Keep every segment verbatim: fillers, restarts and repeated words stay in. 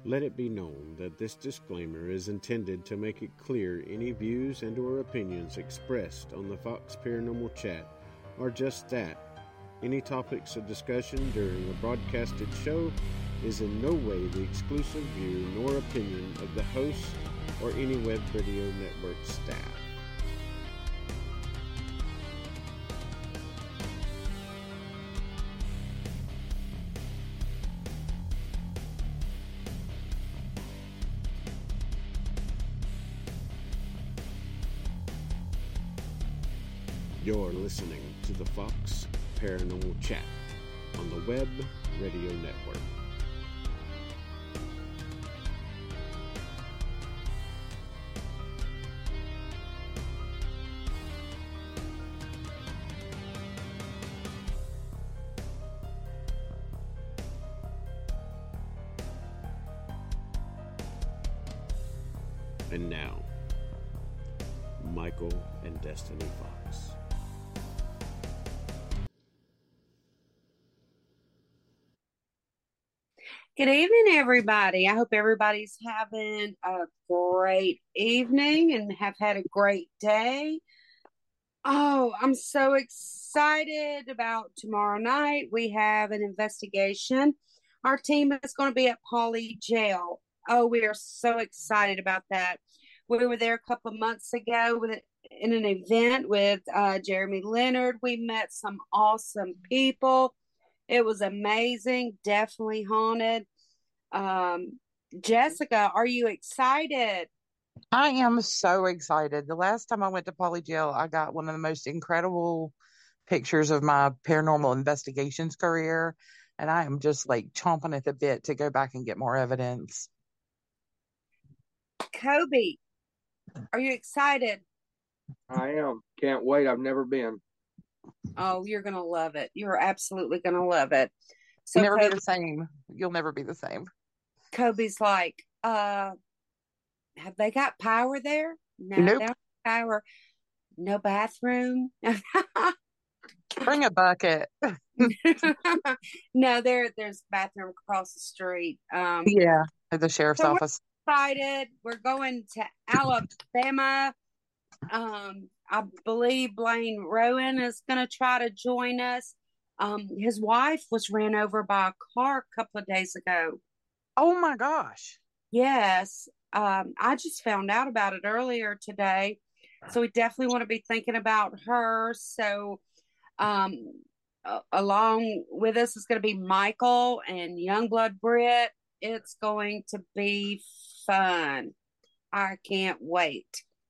Let it be known that this disclaimer is intended to make it clear any views and or opinions expressed on the Fox Paranormal Chat are just that. Any topics of discussion during a broadcasted show is in no way the exclusive view nor opinion of the host or any Web Radio Network staff. You're listening to the Fox Paranormal Chat on the Web Radio Network. And now, Michael and Destiny Fox. Good evening, everybody. I hope everybody's having a great evening and have had a great day. Oh, I'm so excited about tomorrow night. We have an investigation. Our team is going to be at Pauley Jail. Oh, we are so excited about that. We were there a couple of months ago with in an event with uh, Jeremy Leonard. We met some awesome people. It was amazing, definitely haunted. Um, Jessica, are you excited? I am so excited. The last time I went to Pauley Jail, I got one of the most incredible pictures of my paranormal investigations career, and I am just like chomping at the bit to go back and get more evidence. Kobe, are you excited? I am. Can't wait. I've never been. Oh, you're going to love it. You're absolutely going to love it. So never Kobe, be the same. You'll never be the same. Kobe's like, uh, have they got power there? No, nope. They don't have power. No bathroom. Bring a bucket. No, there, there's a bathroom across the street. Um, yeah, at the sheriff's so office. We're excited. We're going to Alabama. Um, I believe Blaine Rowan is going to try to join us. Um, his wife was ran over by a car a couple of days ago. Oh my gosh. Yes. Um, I just found out about it earlier today. So we definitely want to be thinking about her. So, um, uh, along with us is going to be Michael and Youngblood Britt. It's going to be fun. I can't wait.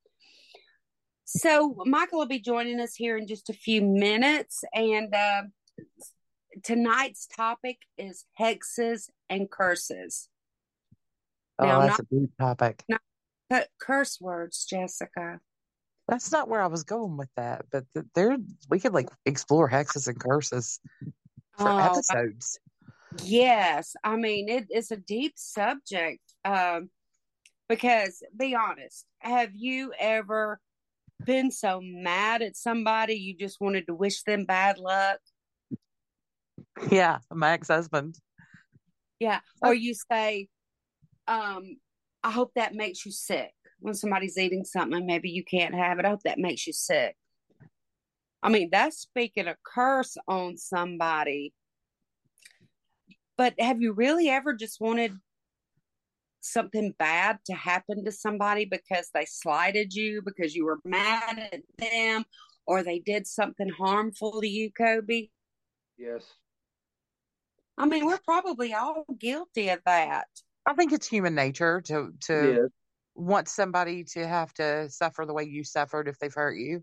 So Michael will be joining us here in just a few minutes. And uh, tonight's topic is hexes and curses. Oh, now, that's not, a deep topic. Not curse words, Jessica. That's not where I was going with that. But there, we could like explore hexes and curses for oh, episodes. Yes. I mean, it, it's a deep subject. Um, because, be honest, have you ever been so mad at somebody you just wanted to wish them bad luck? Yeah, my ex-husband. Yeah, or you say, um, I hope that makes you sick. When somebody's eating something, maybe you can't have it. I hope that makes you sick. I mean, that's speaking a curse on somebody. But have you really ever just wanted something bad to happen to somebody because they slighted you, because you were mad at them, or they did something harmful to you, Kobe? Yes. I mean, we're probably all guilty of that. I think it's human nature to to yes. want somebody to have to suffer the way you suffered if they've hurt you.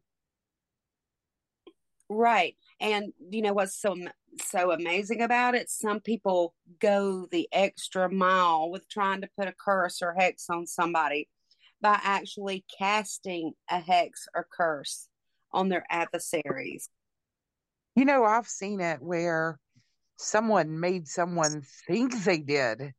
Right. And you know what's so so amazing about it? Some people go the extra mile with trying to put a curse or hex on somebody by actually casting a hex or curse on their adversaries. You know, I've seen it where someone made someone think they did.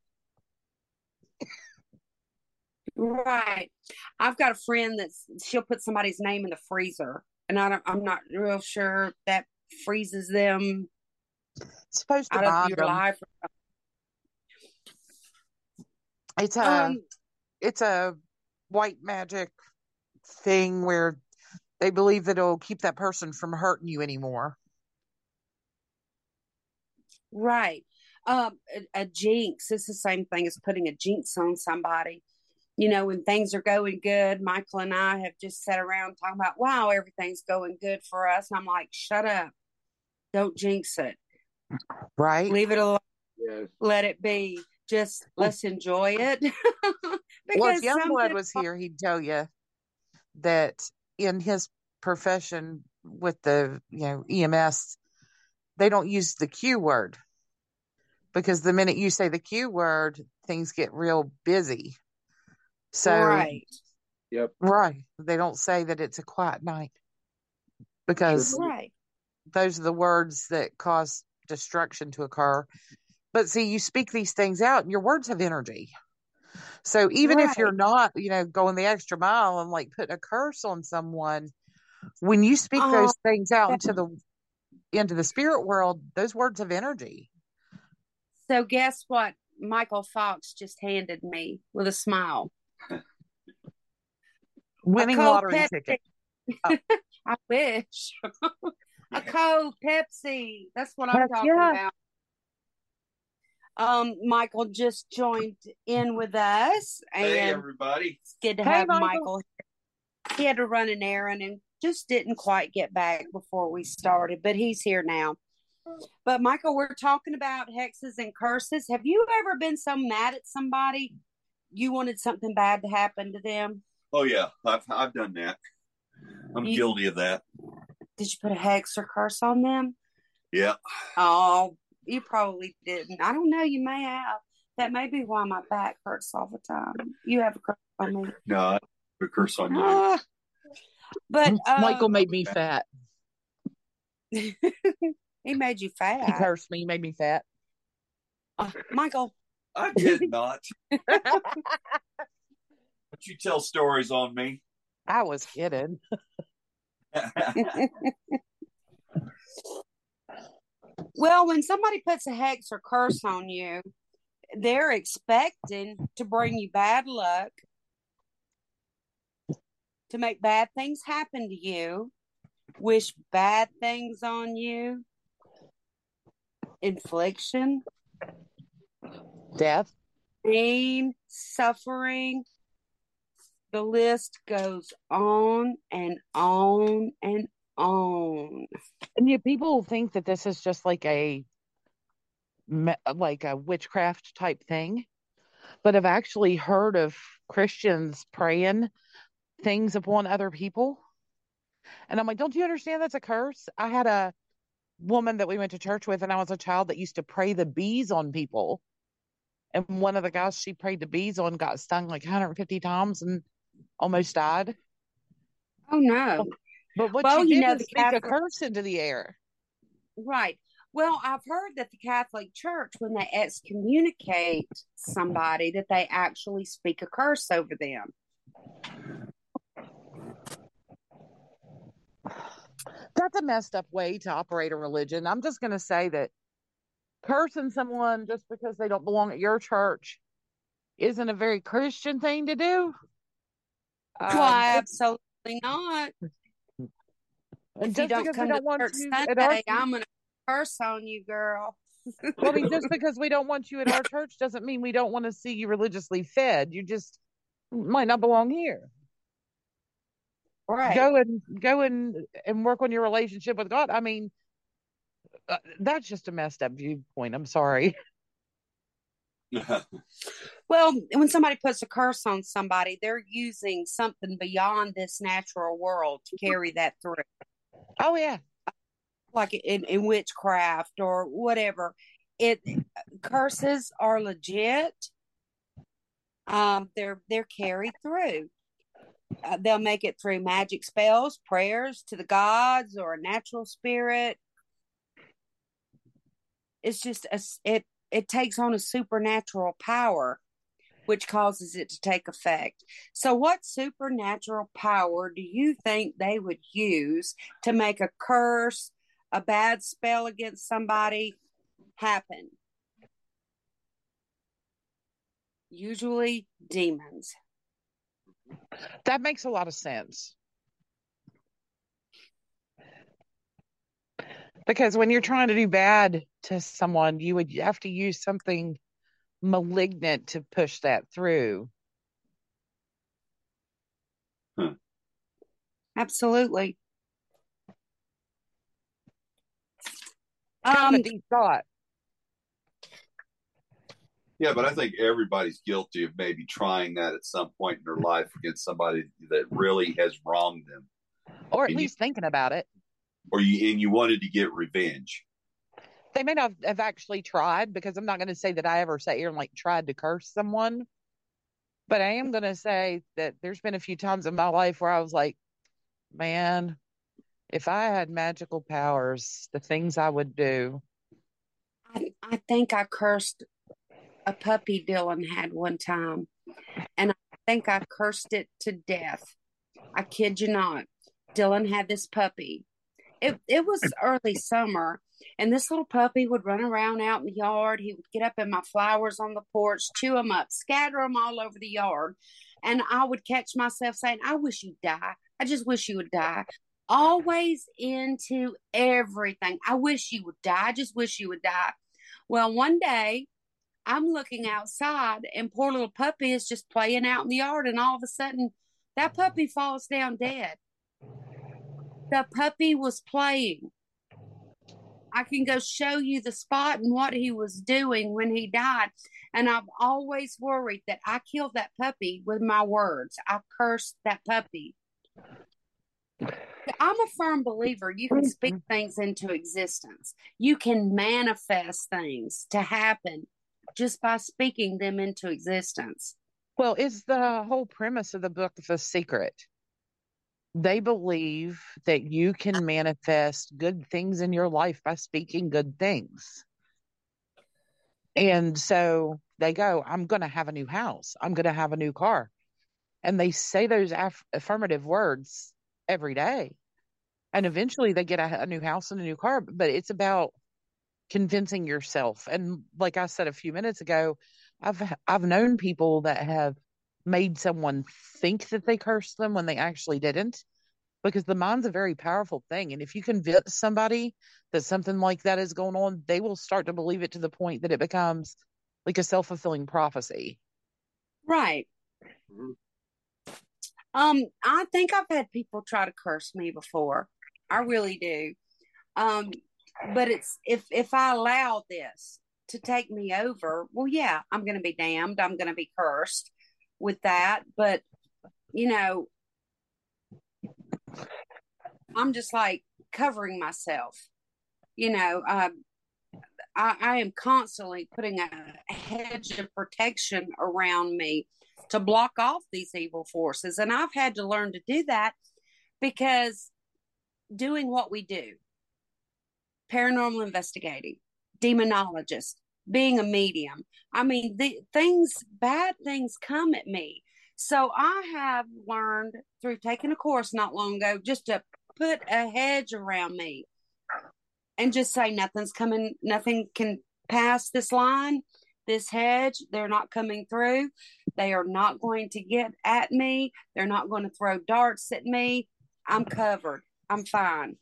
Right. I've got a friend that's she'll put somebody's name in the freezer, and I don't, I'm not real sure that freezes them it's supposed to out of bond your them. life. It's a Um, it's a white magic thing where they believe that it'll keep that person from hurting you anymore. right. Um, a, a jinx is the same thing as putting a jinx on somebody. You know, when things are going good, Michael and I have just sat around talking about, wow, everything's going good for us. And I'm like, shut up. Don't jinx it. Right? Leave it alone. Yes. Let it be. Just let's enjoy it. Well, if Because Youngblood something, was here, he'd tell you that in his profession with the, you know, E M S, they don't use the Q word because the minute you say the Q word, things get real busy. So, right, Yep. right, they don't say that it's a quiet night because Sure. right. those are the words that cause destruction to occur. But see, you speak these things out and your words have energy. So even if you're Right. not, you know, going the extra mile and like putting a curse on someone, when you speak Um, those things out into the into the spirit world, those words have energy. so guess what Michael Fox just handed me with a smile? Winning a cold lottery Pepsi. ticket. Oh. I wish. A cold Pepsi. That's what I'm Heck talking yeah. about. Um, Michael just joined in with us, and Hey, everybody. it's good to Hey, have Michael. Michael. He had to run an errand and just didn't quite get back before we started, but he's here now. But Michael, we're talking about hexes and curses. Have you ever been so mad at somebody you wanted something bad to happen to them? Oh yeah, I've I've done that. I'm You- guilty of that. Did you put a hex or curse on them? Yeah. Oh, you probably didn't. I don't know. You may have. That may be why my back hurts all the time. You have a curse on me. No, I put a curse on you. Ah, but Michael um, made me fat. he made you He fat. cursed me, he made me fat. Uh, Michael, I did not. But you tell stories on me. I was kidding. well, when somebody puts a hex or curse on you, they're expecting to bring you bad luck, to make bad things happen to you, wish bad things on you, infliction, Death. pain, suffering. The list goes on and on and on. And yet people think that this is just like a me- like a witchcraft type thing. But I've actually heard of Christians praying things upon other people. And I'm like, don't you understand that's a curse? I had a woman that we went to church with, and I was a child that used to pray the bees on people. And one of the guys she prayed the bees on got stung like one hundred fifty times and almost died. Oh no. But what Well, she you did know, is the speak a Catholic, curse into the air. right. Well, I've heard that the Catholic Church, when they excommunicate somebody, that they actually speak a curse over them. That's a messed up way to operate a religion. I'm just going to say that cursing someone just because they don't belong at your church isn't a very Christian thing to do. Well, Um, it's, absolutely not. and If you just don't because we come to don't want church you at our, Sunday, I'm going to curse on you, girl. well, I mean, just because we don't want you at our church doesn't mean we don't want to see you religiously fed. You just might not belong here. Right. Go and go and and work on your relationship with God. I mean, uh, that's just a messed up viewpoint. I'm sorry. Well, when somebody puts a curse on somebody, they're using something beyond this natural world to carry that through, Oh yeah, like in, in witchcraft or whatever. It curses are legit. Um, they're they're carried through. Uh, they'll make it through magic spells, prayers to the gods, or a natural spirit. It's just a, it it takes on a supernatural power, which causes it to take effect. So, what supernatural power do you think they would use to make a curse, a bad spell against somebody happen? usually demons. That makes a lot of sense. Because when you're trying to do bad to someone, you would have to use something malignant to push that through. Huh. Absolutely. Kind Um, of a deep thought. Yeah, but I think everybody's guilty of maybe trying that at some point in their life against somebody that really has wronged them, Or at and you, least thinking about it. or you and you wanted to get revenge. They may not have actually tried, because I'm not going to say that I ever sat here and like tried to curse someone. But I am going to say that there's been a few times in my life where I was like, man, if I had magical powers, the things I would do. I, I think I cursed a puppy Dylan had one time, and I think I cursed it to death. I kid you not. Dylan had this puppy. It it was early summer, and this little puppy would run around out in the yard. He would get up in my flowers on the porch, chew them up, scatter them all over the yard. And I would catch myself saying, I wish you'd die. I just wish you would die. Always into everything. I wish you would die. I just wish you would die. Well, one day I'm looking outside, and poor little puppy is just playing out in the yard, and all of a sudden that puppy falls down dead. The puppy was playing. I can go show you the spot and what he was doing when he died. And I've always worried that I killed that puppy with my words. I cursed that puppy. I'm a firm believer you can speak things into existence. You can manifest things to happen just by speaking them into existence. Well, it's the whole premise of the book, The Secret. They believe that you can manifest good things in your life by speaking good things. And so they go, I'm going to have a new house. I'm going to have a new car. And they say those aff- affirmative words every day. And eventually they get a, a new house and a new car. But it's about convincing yourself. And like I said a few minutes ago, I've I've known people that have made someone think that they cursed them when they actually didn't. Because the mind's a very powerful thing. And if you convince somebody that something like that is going on, they will start to believe it to the point that it becomes like a self-fulfilling prophecy. Right. Um, I think I've had people try to curse me before. I really do. Um, but it's if if I allow this to take me over, well, yeah, I'm going to be damned. I'm going to be cursed with that. But, you know, I'm just like covering myself. You know, uh, I, I am constantly putting a hedge of protection around me to block off these evil forces. And I've had to learn to do that because doing what we do, paranormal investigating, demonologist, being a medium, I mean, the things, bad things come at me. So I have learned through taking a course not long ago just to put a hedge around me and just say nothing's coming, nothing can pass this line, this hedge. They're not coming through. They are not going to get at me. They're not going to throw darts at me. I'm covered. I'm fine.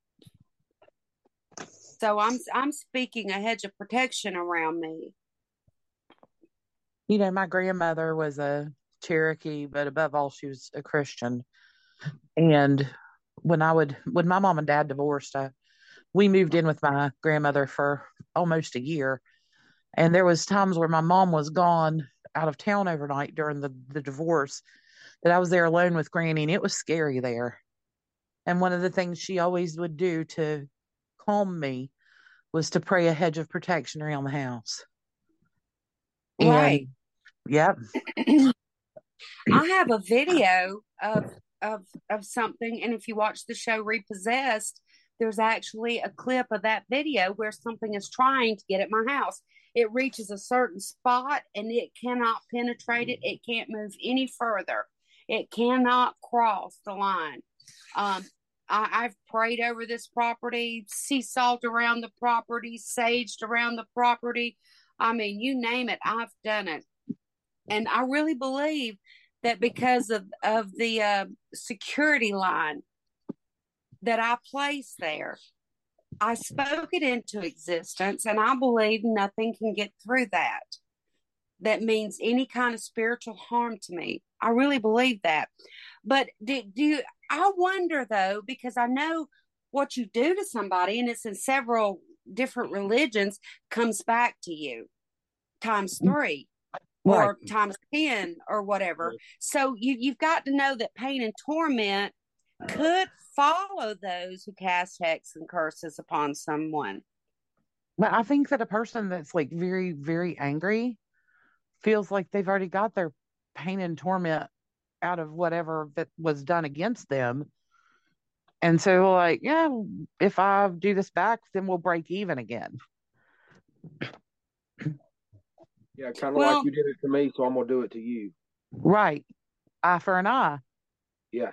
So I'm I'm speaking a hedge of protection around me. You know, my grandmother was a Cherokee, but above all, she was a Christian. And when I would, when my mom and dad divorced, I, we moved in with my grandmother for almost a year. And there was times where my mom was gone out of town overnight during the, the divorce that I was there alone with Granny, and it was scary there. And one of the things she always would do to calm me was to pray a hedge of protection around the house. Right. And, yep. I have a video of of of something, and if you watch the show Repossessed, there's actually a clip of that video where something is trying to get at my house. It reaches a certain spot and it cannot penetrate it. It can't move any further. It cannot cross the line. Um, I, I've prayed over this property, sea salt around the property, saged around the property. I mean, you name it, I've done it. And I really believe that because of, of the uh, security line that I placed there, I spoke it into existence, and I believe nothing can get through that. That means any kind of spiritual harm to me. I really believe that. But do, do you, I wonder though, because I know what you do to somebody, and it's in several different religions, comes back to you times three or Right. times ten or whatever. So you, you've got to know that pain and torment could follow those who cast hex and curses upon someone. But I think that a person that's like very, very angry feels like they've already got their pain and torment out of whatever that was done against them. And so, like, yeah, if I do this back, then we'll break even again. Yeah, kind of Well- like you did it to me, so I'm gonna do it to you. Right. Eye for an eye. Yeah.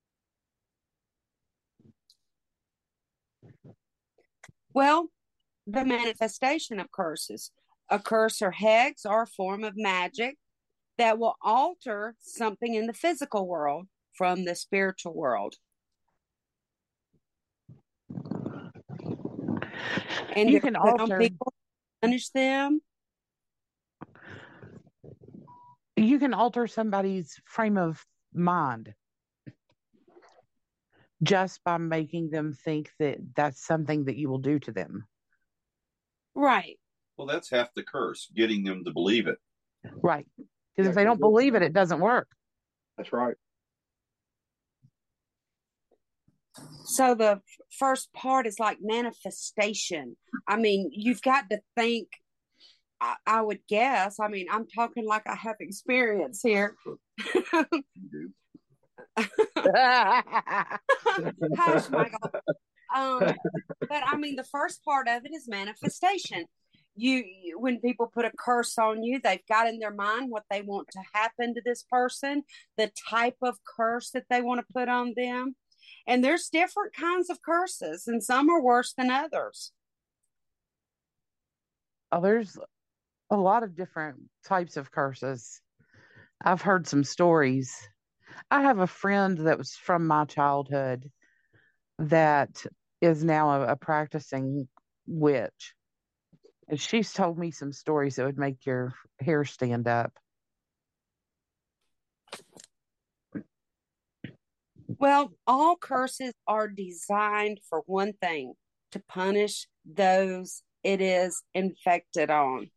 Well, the manifestation of curses. A curse or hex are a form of magic that will alter something in the physical world from the spiritual world. And You they're can put on alter people, punish them. you can alter somebody's frame of mind just by making them think that that's something that you will do to them. Right. Well, that's half the curse, getting them to believe it. Right. Because Yeah, if they don't believe it, it doesn't work. That's right. So the first part is like manifestation. I mean, you've got to think, I, I would guess, I mean, I'm talking like I have experience here. Hush, Michael. Um, but I mean, the first part of it is manifestation. You, you, when people put a curse on you, they've got in their mind what they want to happen to this person, the type of curse that they want to put on them. And there's different kinds of curses, and some are worse than others. Oh, there's a lot of different types of curses. I've heard some stories. I have a friend that was from my childhood that is now a, a practicing witch. And she's told me some stories that would make your hair stand up. Well, all curses are designed for one thing, to punish those it is infected on.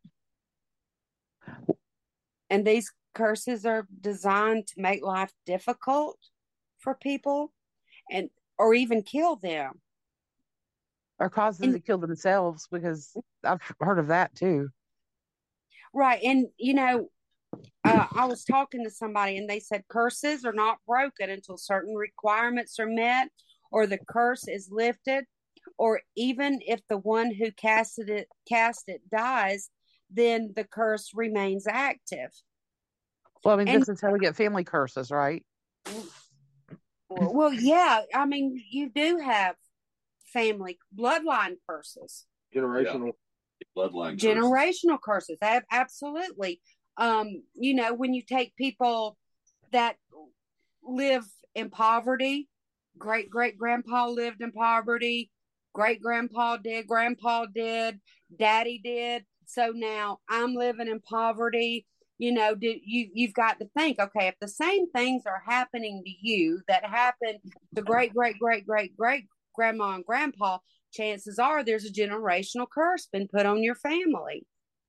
And these curses are designed to make life difficult for people and or even kill them. Or cause them And- to kill themselves, because I've heard of that too. Right. And, you know, uh, I was talking to somebody and they said curses are not broken until certain requirements are met or the curse is lifted, or even if the one who casted it cast it dies, then the curse remains active. Well, I mean, And- this is how we get family curses, right? Well, yeah, I mean, you do have family bloodline curses, Generational. Bloodline curse. generational curses. Ab- absolutely. Um, you know, when you take people that live in poverty, great great grandpa lived in poverty, great grandpa did, grandpa did, daddy did. So now I'm living in poverty. You know, do you you've got to think, okay, if the same things are happening to you that happened to great great great great great grandma and grandpa, chances are there's a generational curse been put on your family.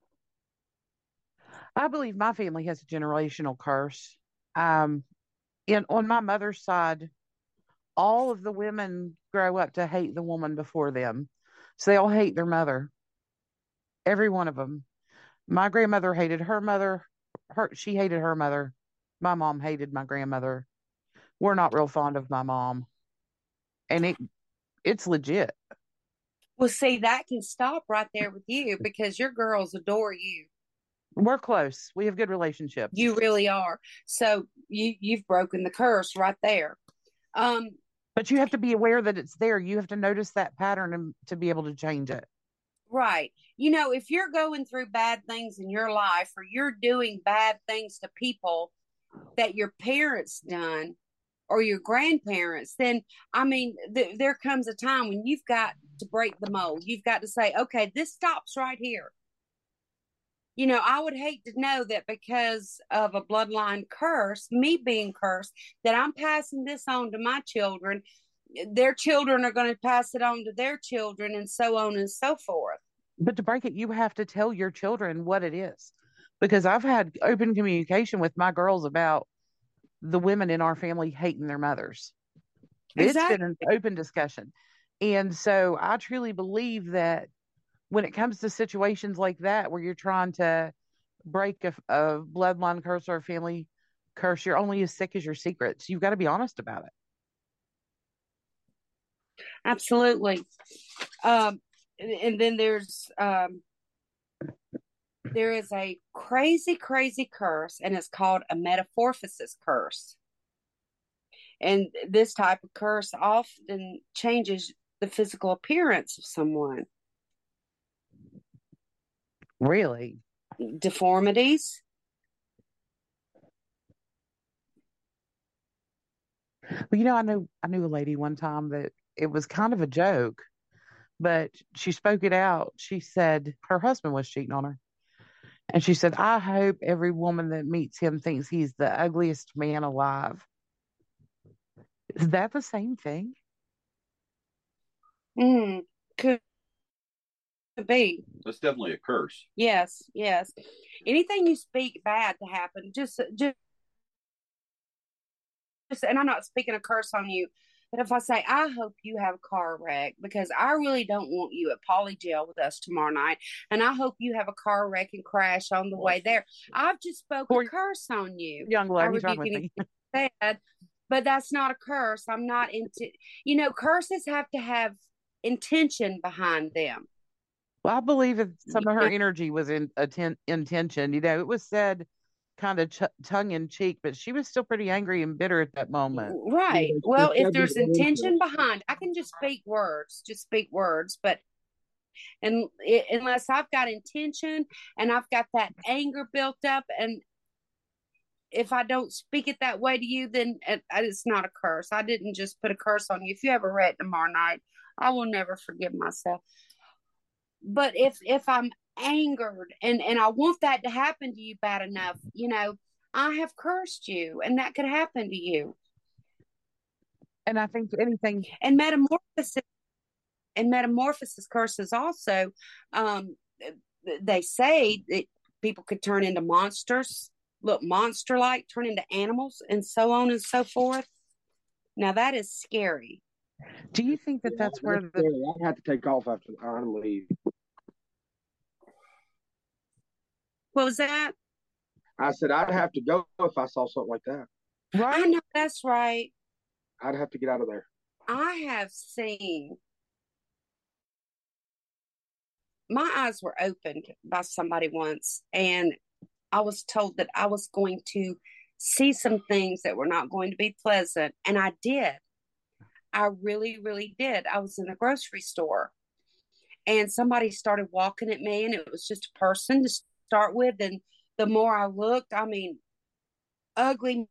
I believe my family has a generational curse. Um, in on my mother's side, all of the women grow up to hate the woman before them, so they all hate their mother. Every one of them. My grandmother hated her mother. Her she hated her mother. My mom hated my grandmother. We're not real fond of my mom, and it it's legit. Well, see, that can stop right there with you because your girls adore you. We're close. We have good relationships. You really are. So you you've broken the curse right there. Um, But you have to be aware that it's there. You have to notice that pattern and to be able to change it. Right. You know, if you're going through bad things in your life or you're doing bad things to people that your parents done or your grandparents, then I mean, th- there comes a time when you've got to break the mold. You've got to say, okay, this stops right here. You know, I would hate to know that because of a bloodline curse, me being cursed, that I'm passing this on to my children. Their children are going to pass it on to their children, and so on and so forth. But to break it, you have to tell your children what it is. Because I've had open communication with my girls about the women in our family hating their mothers. It's Exactly. been an open discussion. And so I truly believe that when it comes to situations like that, where you're trying to break a, a bloodline curse or a family curse, you're only as sick as your secrets. You've got to be honest about it. Absolutely. Um, and then there's um, there is a crazy, crazy curse, and it's called a metamorphosis curse. And this type of curse often changes the physical appearance of someone. Really? Deformities. Well, you know, I knew I knew a lady one time that it was kind of a joke, but she spoke it out. She said her husband was cheating on her. And she said, I hope every woman that meets him thinks he's the ugliest man alive. Is that the same thing? Mm, could be. That's definitely a curse. Yes, yes. Anything you speak bad to happen, just, just, just, and I'm not speaking a curse on you, but if I say, I hope you have a car wreck because I really don't want you at Poly Jail with us tomorrow night, and I hope you have a car wreck and crash on the way there. I've just spoke Poor a curse on you. young I lady, he's wrong rebuke with me. anything bad, but that's not a curse. I'm not into, you know, curses have to have intention behind them. Well, I believe that some of her Yeah. energy was in atten- intention. You know, it was said kind of ch- tongue in cheek, but she was still pretty angry and bitter at that moment. Right. Yeah, Well, she if said there's that in intention the- behind, I can just speak words, just speak words, but and it, unless I've got intention and I've got that anger built up, and if I don't speak it that way to you, then it, it's not a curse. I didn't just put a curse on you. If you have a wreck tomorrow night, I will never forgive myself. But if if I'm angered and and I want that to happen to you bad enough, you know, I have cursed you, and that could happen to you. And I think anything, And metamorphosis and metamorphosis curses also, um, they say that people could turn into monsters, look monster like, turn into animals, and so on and so forth. Now that is scary. do you think that Yeah, that's where the, scary. I'd have to take off after I'm leave. What was that? I said I'd have to go if I saw something like that. I right? know that's right. I'd have to get out of there. I have seen, my eyes were opened by somebody once, and I was told that I was going to see some things that were not going to be pleasant. And I did. I really, really did. I was in a grocery store, and somebody started walking at me, and it was just a person to start with. And the more I looked, I mean, ugly,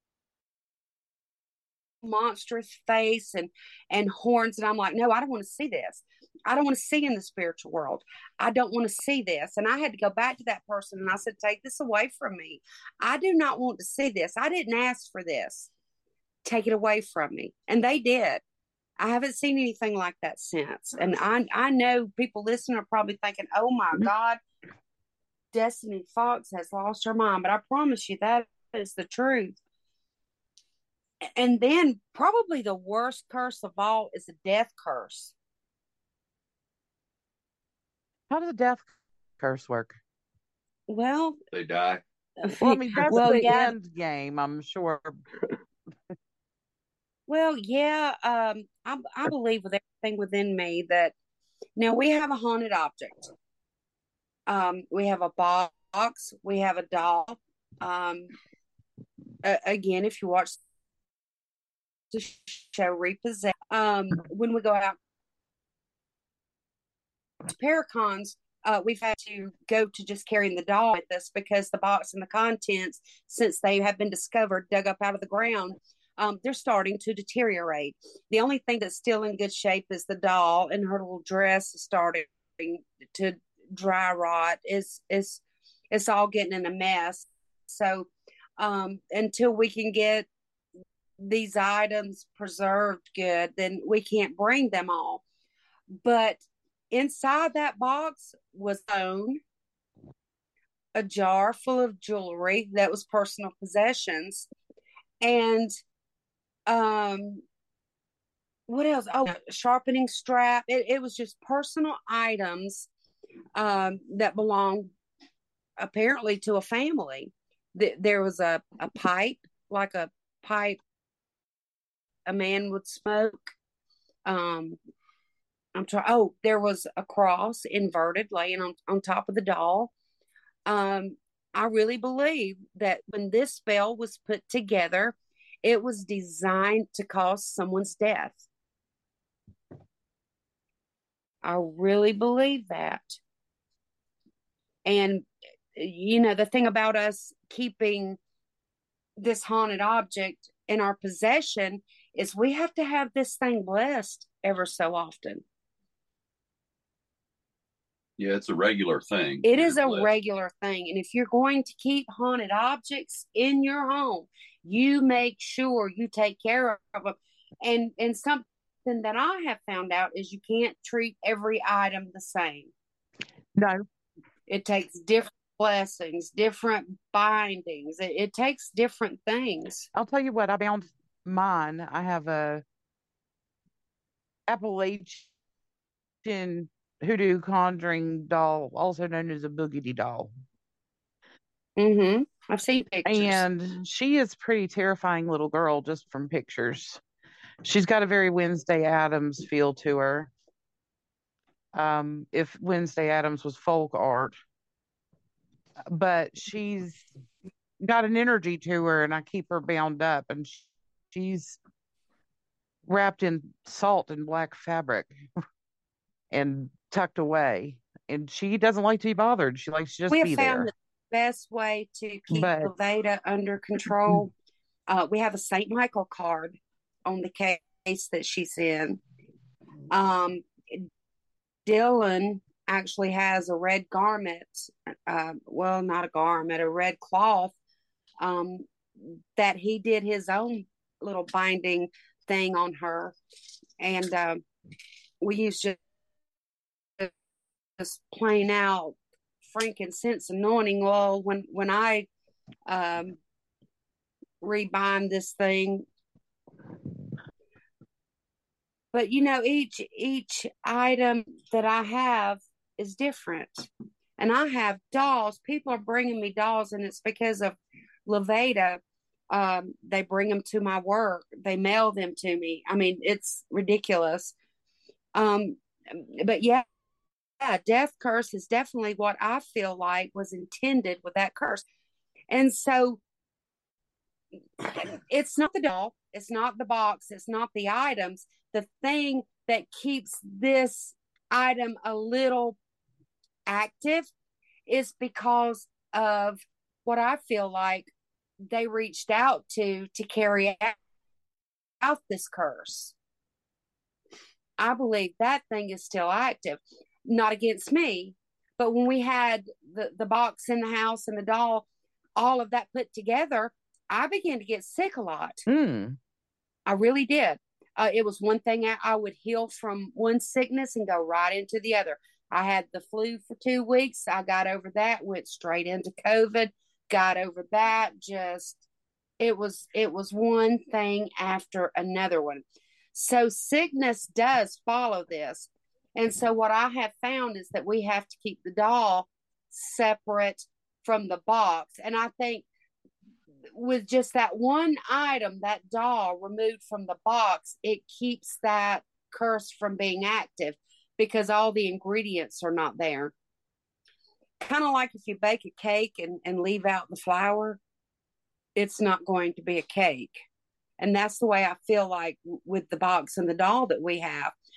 monstrous face and and horns, and I'm like, no, I don't want to see this. I don't want to see in the spiritual world. I don't want to see this. And I had to go back to that person, and I said, take this away from me. I do not want to see this. I didn't ask for this. Take it away from me. And they did. I haven't seen anything like that since. And I I know people listening are probably thinking, oh my God, Destiny Fox has lost her mind. But I promise you that is the truth. And then probably the worst curse of all is a death curse. How does a death curse work? Well, They die. Well, I mean, that's well, the yeah, end game, I'm sure. well, yeah. Um, I, I believe with everything within me that now we have a haunted object. Um, we have a box. We have a doll. Um, a- again, if you watch the show Repossessed, um, when we go out Paracons, uh, we've had to go to just carrying the doll with us because the box and the contents, since they have been discovered, dug up out of the ground, um, they're starting to deteriorate. The only thing that's still in good shape is the doll, and her little dress is starting to dry rot. It's, it's, it's all getting in a mess. So um, until we can get these items preserved good, then we can't bring them all. But inside that box was phone, a jar full of jewelry that was personal possessions, and um, what else? Oh, a sharpening strap. It, it was just personal items um, that belonged apparently to a family. Th- there was a, a pipe, like a pipe a man would smoke. Um, I'm trying. Oh, there was a cross inverted laying on, on top of the doll. Um, I really believe that when this spell was put together, it was designed to cause someone's death. I really believe that. And, you know, the thing about us keeping this haunted object in our possession is we have to have this thing blessed ever so often. Yeah, it's a regular thing. It is a regular thing. And if you're going to keep haunted objects in your home, you make sure you take care of them. And, and something that I have found out is you can't treat every item the same. No. It takes different blessings, different bindings. It, it takes different things. I'll tell you what, I found mine. I have a Appalachian hoodoo conjuring doll, also known as a boogity doll. Mm-hmm. I've seen pictures. And she is a pretty terrifying little girl just from pictures. She's got a very Wednesday Addams feel to her. Um, if Wednesday Addams was folk art. But she's got an energy to her, and I keep her bound up, and she's wrapped in salt and black fabric and tucked away, and she doesn't like to be bothered. She likes to just we be have found there. The best way to keep But, Levada under control. Uh, we have a Saint Michael card on the case that she's in. Um, Dylan actually has a red garment, uh, well, not a garment, a red cloth um, that he did his own little binding thing on her. And uh, we used just, just plain out frankincense anointing oil when, when I um, rebind this thing. But, you know, each each item that I have is different. And I have dolls. People are bringing me dolls, and it's because of Levada. Um, they bring them to my work. They mail them to me. I mean, it's ridiculous. Um, but, yeah, yeah, death curse is definitely what I feel like was intended with that curse. And so it's not the doll. It's not the box. It's not the items. The thing that keeps this item a little active is because of what I feel like they reached out to to carry out this curse. I believe that thing is still active, not against me, but when we had the, the box in the house and the doll, all of that put together, I began to get sick a lot. Mm. I really did. Uh, it was one thing I, I would heal from one sickness and go right into the other. I had the flu for two weeks. I got over that, went straight into COVID, got over that. Just, it was, it was one thing after another one. So sickness does follow this. And so what I have found is that we have to keep the doll separate from the box. And I think with just that one item, that doll removed from the box, it keeps that curse from being active because all the ingredients are not there. Kind of like if you bake a cake and, and leave out the flour, it's not going to be a cake. And that's the way I feel like with the box and the doll that we have.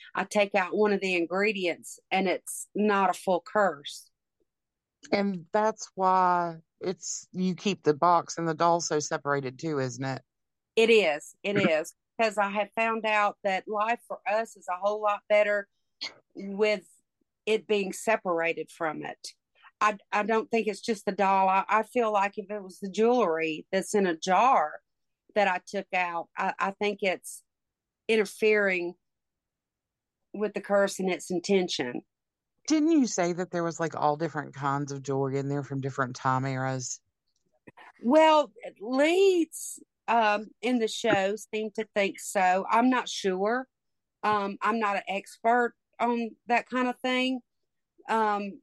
I take out one of the ingredients and it's not a full curse. And that's why it's you keep the box and the doll so separated too, isn't it? It is. It is. Because I have found out that life for us is a whole lot better with it being separated from it. I, I don't think it's just the doll. I, I feel like if it was the jewelry that's in a jar that I took out, I, I think it's interfering with the curse and its intention. Didn't you say that there was like all different kinds of jewelry in there from different time eras? Well, leads um, in the show seem to think so. I'm not sure. Um, I'm not an expert on that kind of thing. Um,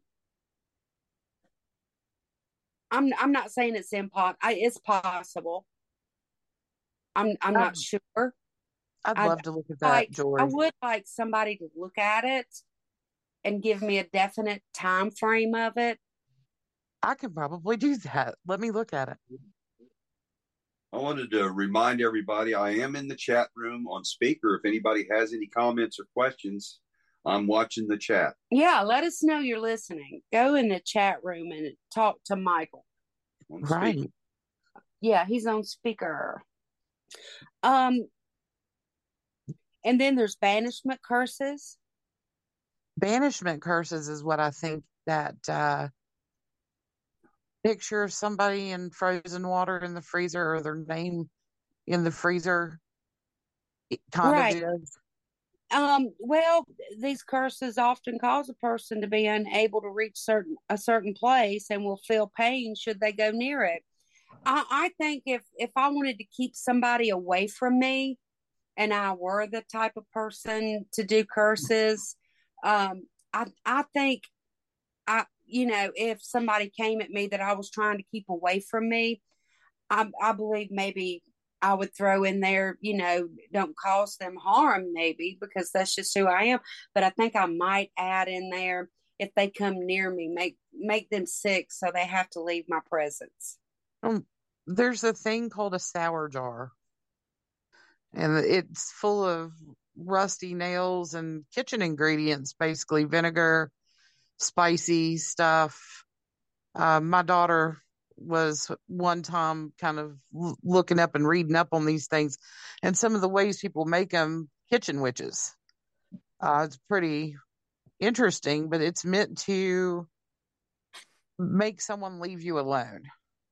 I'm I'm not saying it's impo- I, it's possible. I'm I'm not I'd, sure. I'd I'd love to look at that like I jewelry. would like somebody to look at it and give me a definite time frame of it. I can probably do that. Let me look at it. I wanted to remind everybody I am in the chat room on speaker. If anybody has any comments or questions, I'm watching the chat. Yeah, let us know you're listening. Go in the chat room and talk to Michael. On Right. speaker. Yeah, he's on speaker. Um, and then there's banishment curses. Banishment curses is what I think that uh, picture of somebody in frozen water in the freezer or their name in the freezer kind Right. of is. Um, well, these curses often cause a person to be unable to reach certain a certain place and will feel pain should they go near it. I, I think if if I wanted to keep somebody away from me and I were the type of person to do curses, um, I I think I you know, if somebody came at me that I was trying to keep away from me, I I believe maybe I would throw in there, you know, don't cause them harm, maybe, because that's just who I am. But I think I might add in there, if they come near me, make make them sick so they have to leave my presence. Um, there's a thing called a sour jar, and it's full of rusty nails and kitchen ingredients, basically vinegar, spicy stuff. Uh, my daughter was one time kind of l- looking up and reading up on these things and some of the ways people make them kitchen witches. Uh, it's pretty interesting, but it's meant to make someone leave you alone.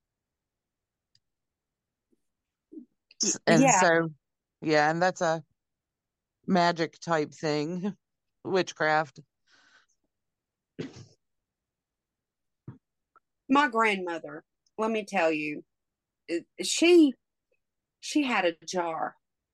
S- And Yeah, so, yeah, and that's a magic type thing, witchcraft. my grandmother, let me tell you, uh, she she had a jar,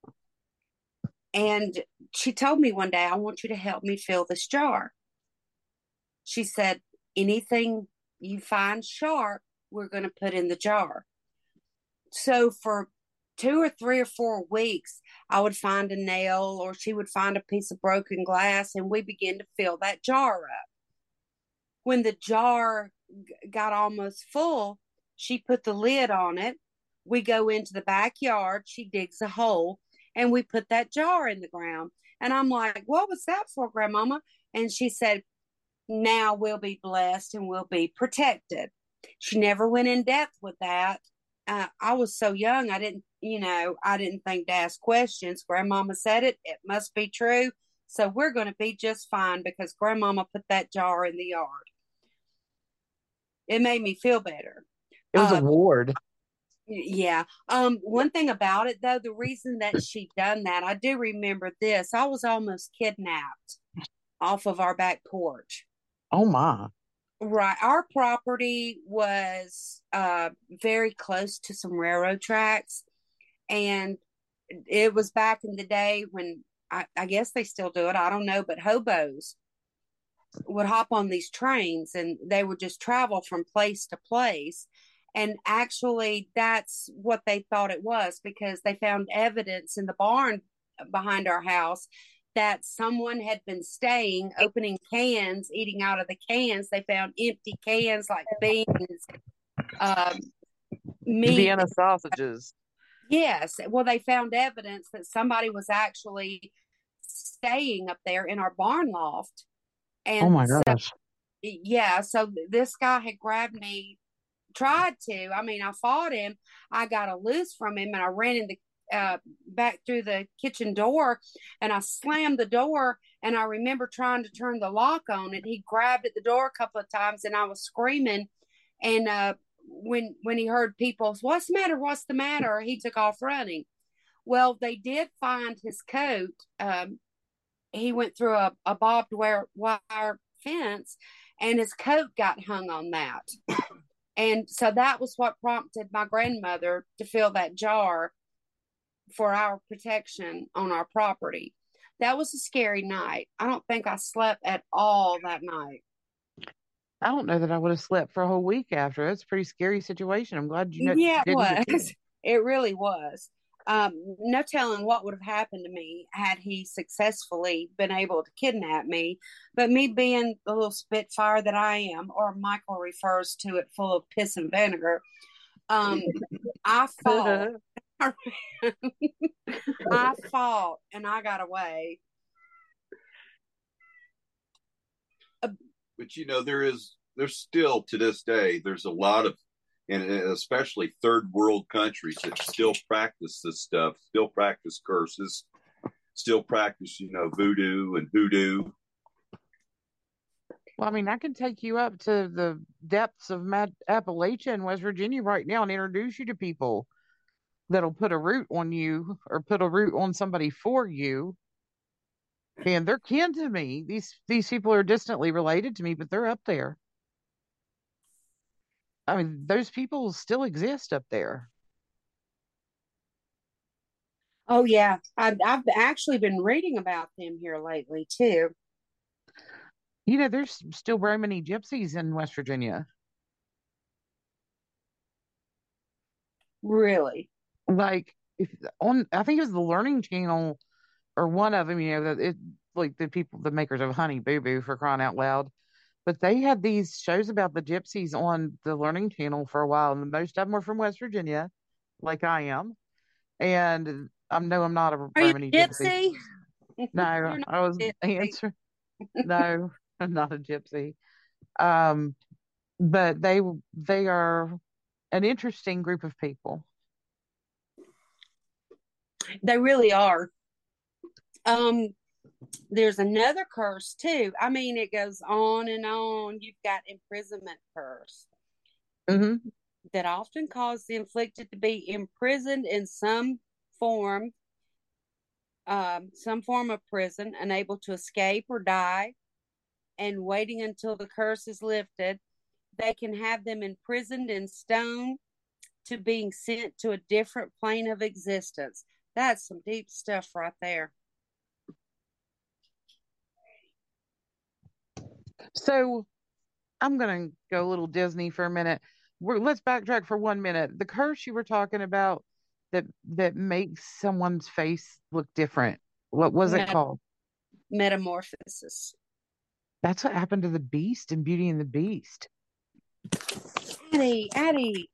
and she told me one day, I want you to help me fill this jar. She said, anything you find sharp, we're going to put in the jar. So for two or three or four weeks, I would find a nail or she would find a piece of broken glass, and we began to fill that jar up. When the jar g- got almost full, she put the lid on it. We go into the backyard, she digs a hole, and we put that jar in the ground. And I'm like, what was that for, Grandmama? And she said, now we'll be blessed and we'll be protected. She never went in depth with that. Uh, I was so young, I didn't, you know, I didn't think to ask questions. Grandmama said it, it must be true. So we're going to be just fine because Grandmama put that jar in the yard. It made me feel better. It was a Uh, ward. yeah. Um, one thing about it though, the reason that she done that, I do remember this. I was almost kidnapped off of our back porch. Oh my. Right. Our property was uh very close to some railroad tracks, and it was back in the day when I, I guess they still do it. I don't know, but hobos would hop on these trains and they would just travel from place to place. And actually, that's what they thought it was because they found evidence in the barn behind our house that someone had been staying, opening cans, eating out of the cans. They found empty cans like beans, um, meat. Vienna sausages. Yes. Well, they found evidence that somebody was actually staying up there in our barn loft. Oh my And so, gosh. yeah, so this guy had grabbed me, tried to. I mean, I fought him. I got a loose from him and I ran in the uh, back through the kitchen door and I slammed the door. And I remember trying to turn the lock on it. He grabbed at the door a couple of times and I was screaming. And uh, when when he heard people, what's the matter? What's the matter? He took off running. Well, they did find his coat. Um, he went through a, a barbed wire, wire fence and his coat got hung on that. And so that was what prompted my grandmother to fill that jar for our protection on our property. That was a scary night. I don't think I slept at all that night. I don't know that I would have slept for a whole week after. That's a pretty scary situation. I'm glad you know, Yeah, it didn't get was. killed. It really was. Um, no telling what would have happened to me had he successfully been able to kidnap me. But me being the little spitfire that I am, or Michael refers to it full of piss and vinegar, um, I fought. I fought and I got away. But you know, there is there's still to this day there's a lot of, and especially third world countries that still practice this stuff, still practice curses, still practice, you know, voodoo and hoodoo. Well, I mean, I can take you up to the depths of Mad- Appalachia in West Virginia right now and introduce you to people that'll put a root on you or put a root on somebody for you. And they're kin to me. These these people are distantly related to me, but they're up there. I mean, those people still exist up there. Oh yeah, I've I've actually been reading about them here lately too. You know, there's still very many gypsies in West Virginia. Really? Like if on, I think it was the Learning Channel or one of them. You know, that it like the people, the makers of Honey Boo Boo, for crying out loud. But they had these shows about the gypsies on the Learning Channel for a while, and most of them were from West Virginia, like I am. And I know I'm not a Are you Romany gypsy. gypsy? No, You're not I was gypsy. answering. No, I'm not a gypsy. Um, but they they are an interesting group of people. They really are. Um, there's another curse too. I mean, it goes on and on. You've got imprisonment curse hmm that often cause the inflicted to be imprisoned in some form, um, some form of prison, unable to escape or die, and waiting until the curse is lifted. They can have them imprisoned in stone to being sent to a different plane of existence. That's some deep stuff right there. So I'm gonna go a little Disney for a minute. We're, let's backtrack for one minute. The curse you were talking about that that makes someone's face look different. What was it Met- called? metamorphosis. That's what happened to the Beast in Beauty and the Beast. Addie, Addie.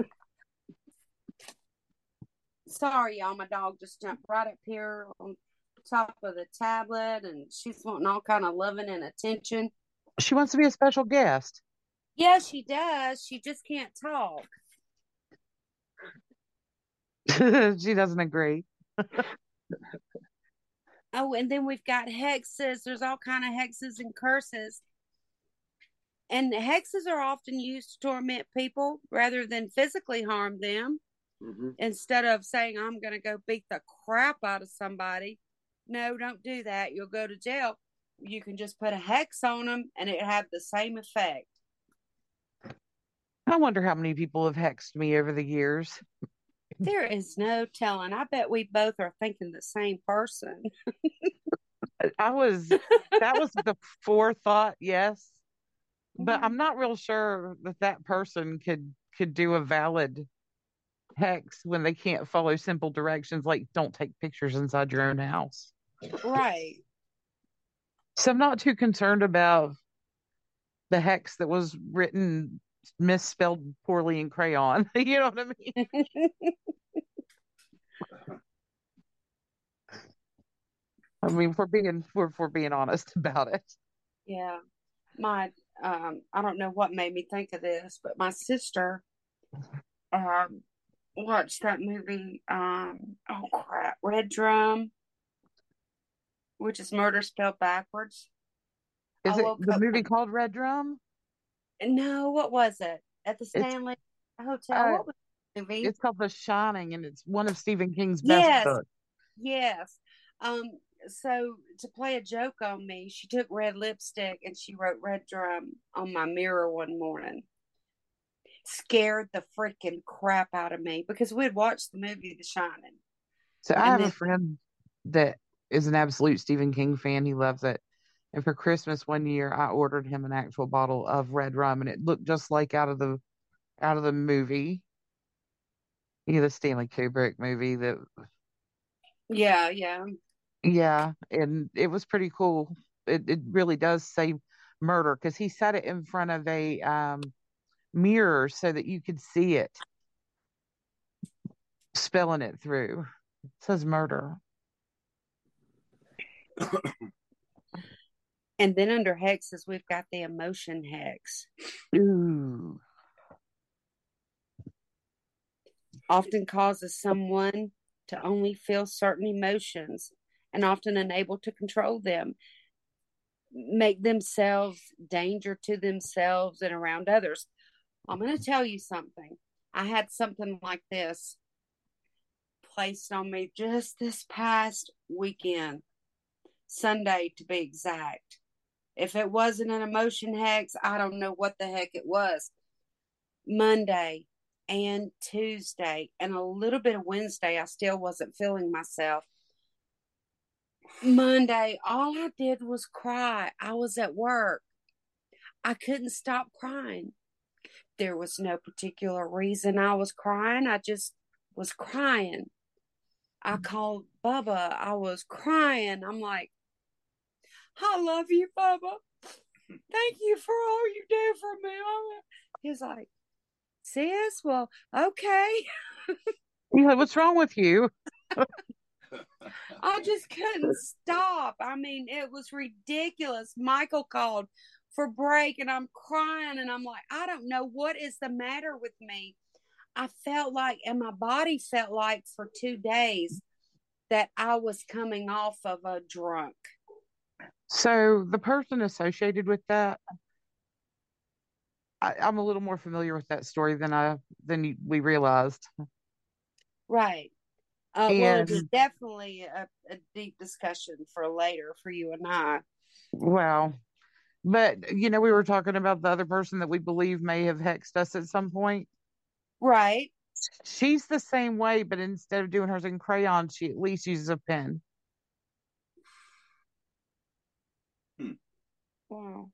Sorry, y'all. My dog just jumped right up here on top of the tablet, and she's wanting all kind of loving and attention. She wants to be a special guest. Yeah, she does. She just can't talk. She doesn't agree. Oh, and then we've got hexes. There's all kind of hexes and curses. And hexes are often used to torment people rather than physically harm them. Mm-hmm. Instead of saying, I'm going to go beat the crap out of somebody. No, don't do that. You'll go to jail. You can just put a hex on them and it have the same effect. I wonder how many people have hexed me over the years. There is no telling. I bet we both are thinking the same person. I was, that was the forethought, yes. But I'm not real sure that that person could could do a valid hex when they can't follow simple directions like don't take pictures inside your own house. Right. So I'm not too concerned about the hex that was written misspelled poorly in crayon. You know what I mean? I mean, if we're being we're, if we're being honest about it. Yeah. My um I don't know what made me think of this, but my sister um watched that movie, um oh crap, Red Drum, which is murder spelled backwards. I Is it woke the up movie called Red Drum? no, what was it? At the It's Stanley Hotel. uh, What was the movie? it's called The Shining, and it's one of Stephen King's best Yes, books. yes. Um, so to play a joke on me, she took red lipstick and she wrote Red Drum on my mirror one morning. Scared the freaking crap out of me because we'd watched the movie The Shining. So I And have a then, friend that is an absolute Stephen King fan. He loves it. And for Christmas one year, I ordered him an actual bottle of red rum, and it looked just like out of the out of the movie, you know, the Stanley Kubrick movie. That yeah, yeah. yeah, and it was pretty cool. It it really does say murder because he set it in front of a um, mirror so that you could see it, spelling it through. It says murder. And then under hexes, we've got the emotion hex. Ooh. Often causes someone to only feel certain emotions and often unable to control them, make themselves danger to themselves and around others. I'm going to tell you something. I had something like this placed on me just this past weekend, Sunday to be exact. If it wasn't an emotion hex, I don't know what the heck it was. Monday and Tuesday and a little bit of Wednesday, I still wasn't feeling myself. Monday, all I did was cry. I was at work. I couldn't stop crying. There was no particular reason I was crying. I just was crying. I called Bubba. I was crying. I'm like, I love you, Bubba. Thank you for all you do for me. He's like, sis, well, okay. He's like, what's wrong with you? I just couldn't stop. I mean, it was ridiculous. Michael called for break and I'm crying and I'm like, I don't know what is the matter with me. I felt like, and my body felt like for two days that I was coming off of a drunk. So the person associated with that, I, I'm a little more familiar with that story than I than you, we realized. Right. Uh, well, it was And definitely a, a deep discussion for later for you and I. well, but you know, we were talking about the other person that we believe may have hexed us at some point. Right. She's the same way, but instead of doing hers in crayon, she at least uses a pen. Hmm. Wow.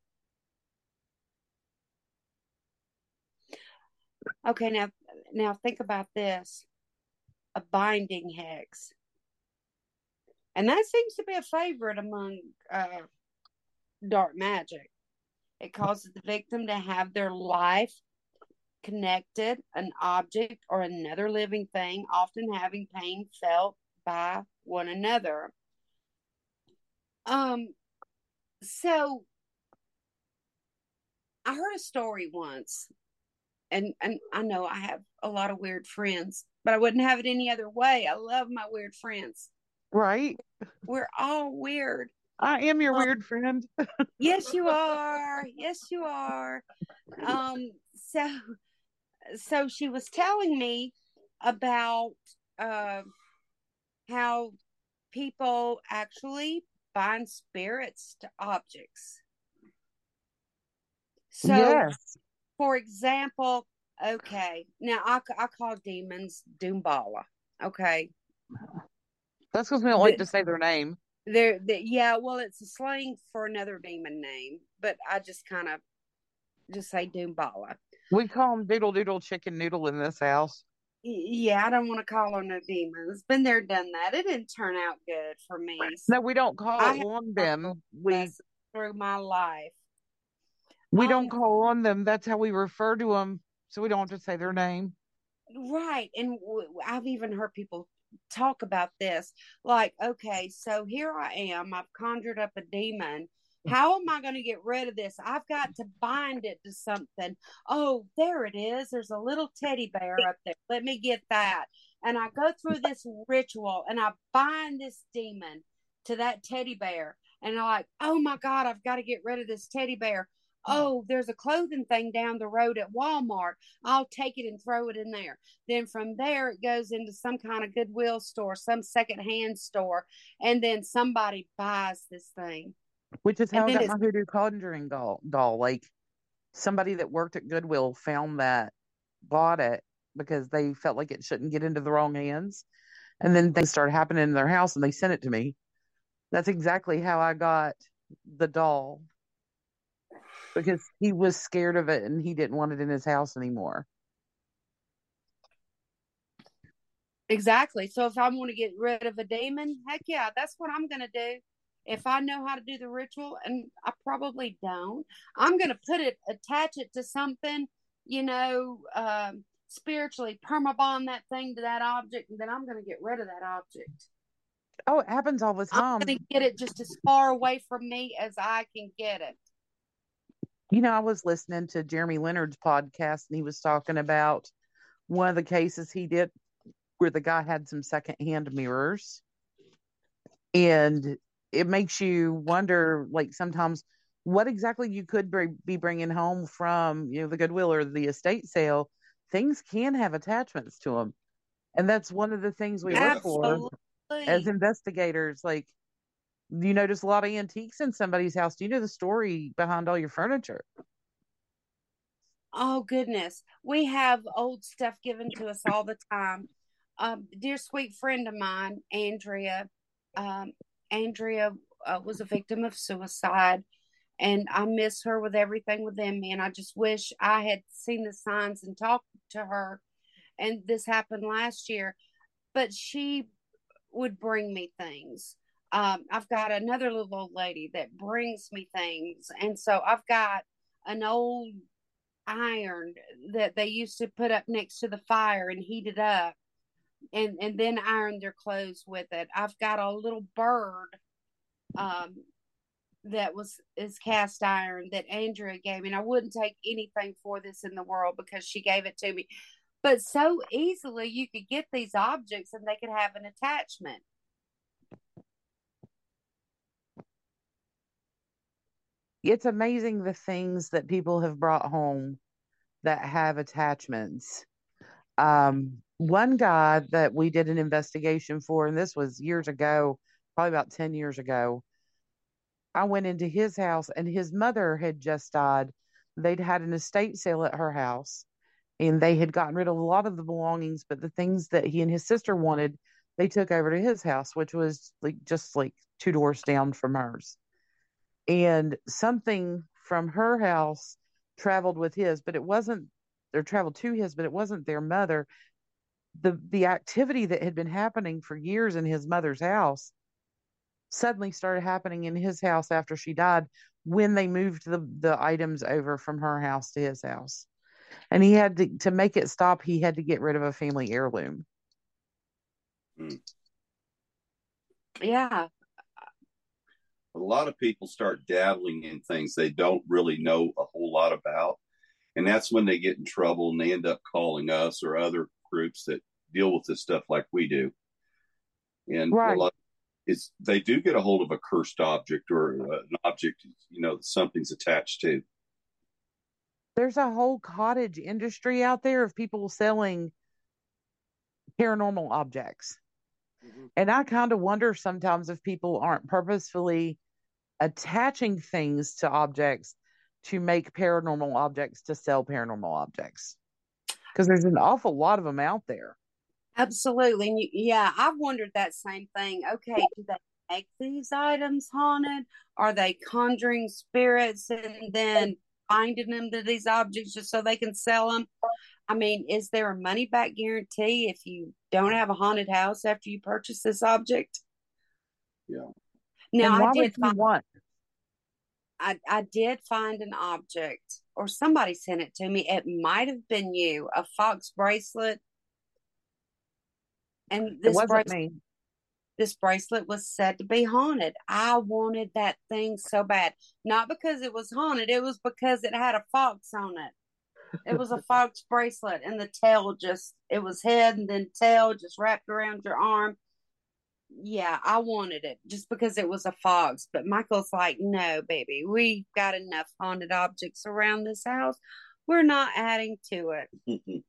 Okay, now now think about this. A binding hex. And that seems to be a favorite among uh, dark magic. It causes the victim to have their life connected, an object or another living thing, often having pain felt by one another. Um, so I heard a story once, and and I know I have a lot of weird friends, but I wouldn't have it any other way. I love my weird friends. Right? We're all weird. I am your Um, weird friend. yes, you are. Yes, you are. Um, so so she was telling me about uh, how people actually bind spirits to objects. So, Yes. for example, okay, now I, I call demons Doombala. Okay, That's because we don't like the, to say their name. they're, the, yeah, well, it's a slang for another demon name, but I just kind of just say Doombala. We call them doodle doodle chicken noodle in this house. Yeah, I don't want to call on no demons. Been there, done that. It didn't turn out good for me. No, we don't call I have on learned them. We lessons through my life. we don't Um, call on them. That's how we refer to them, so we don't have to say their name. right, and w- I've even heard people talk about this. Like, okay, so here I am. I've conjured up a demon. How am I going to get rid of this? I've got to bind it to something. Oh, there it is. There's a little teddy bear up there. Let me get that. And I go through this ritual and I bind this demon to that teddy bear. And I'm like, oh my God, I've got to get rid of this teddy bear. Oh, there's a clothing thing down the road at Walmart. I'll take it and throw it in there. Then from there, it goes into some kind of Goodwill store, some secondhand store. And then somebody buys this thing. Which is how And I then got it's, my Hoodoo Conjuring doll, doll. Like, somebody that worked at Goodwill found that, bought it because they felt like it shouldn't get into the wrong hands. And then things started happening in their house and they sent it to me. That's exactly how I got the doll, because he was scared of it and he didn't want it in his house anymore. exactly. So if I want to get rid of a demon, heck yeah, that's what I'm going to do. If I know how to do the ritual, and I probably don't, I'm going to put it, attach it to something, you know, um, spiritually permabond that thing to that object, and then I'm going to get rid of that object. Oh, it happens all the I'm time. going to get it just as far away from me as I can get it. You know, I was listening to Jeremy Leonard's podcast and he was talking about one of the cases he did where the guy had some secondhand mirrors. And it makes you wonder, like, sometimes what exactly you could be bringing home from, you know, the Goodwill or the estate sale. Things can have attachments to them. And that's one of the things we Yeah. look for as investigators. Like, you notice a lot of antiques in somebody's house. Do you know the story behind all your furniture? Oh, goodness. We have old stuff given to us all the time. Um, dear sweet friend of mine, Andrea, um, Andrea uh, was a victim of suicide, and I miss her with everything within me. And I just wish I had seen the signs and talked to her. And this happened last year, but she would bring me things. Um, I've got another little old lady that brings me things. And so I've got an old iron that they used to put up next to the fire and heat it up and, and then iron their clothes with it. I've got a little bird um, that was is cast iron that Andrea gave me. And I wouldn't take anything for this in the world because she gave it to me. But so easily you could get these objects and they could have an attachment. It's amazing the things that people have brought home that have attachments. Um, one guy that we did an investigation for, and this was years ago, probably about ten years ago, I went into his house and his mother had just died. They'd had an estate sale at her house and they had gotten rid of a lot of the belongings, but the things that he and his sister wanted, they took over to his house, which was like just like two doors down from hers. And something from her house traveled with his, but it wasn't, or traveled to his, but it wasn't their mother. The the activity that had been happening for years in his mother's house suddenly started happening in his house after she died when they moved the, the items over from her house to his house. And he had to, to make it stop, he had to get rid of a family heirloom. Hmm. Yeah. A lot of people start dabbling in things they don't really know a whole lot about. And that's when they get in trouble and they end up calling us or other groups that deal with this stuff like we do. And right. a lot is they do get a hold of a cursed object or an object, you know, that something's attached to. There's a whole cottage industry out there of people selling paranormal objects. Mm-hmm. And I kind of wonder sometimes if people aren't purposefully attaching things to objects to make paranormal objects to sell paranormal objects. Because there's an awful lot of them out there. Absolutely. And you, yeah, I've wondered that same thing. Okay, do they make these items haunted? Are they conjuring spirits and then binding them to these objects just so they can sell them? I mean, is there a money back guarantee if you don't have a haunted house after you purchase this object? Yeah. Now, and why I did would you find, want? I, I did find an object, or somebody sent it to me. It might have been you, a fox bracelet. And It this wasn't bracelet, me. this bracelet was said to be haunted. I wanted that thing so bad. Not because it was haunted, it was because it had a fox on it. It was a fox bracelet, and the tail just, it was head and then tail just wrapped around your arm. Yeah, I wanted it just because it was a fox. But Michael's like, no, baby, we've got enough haunted objects around this house. We're not adding to it.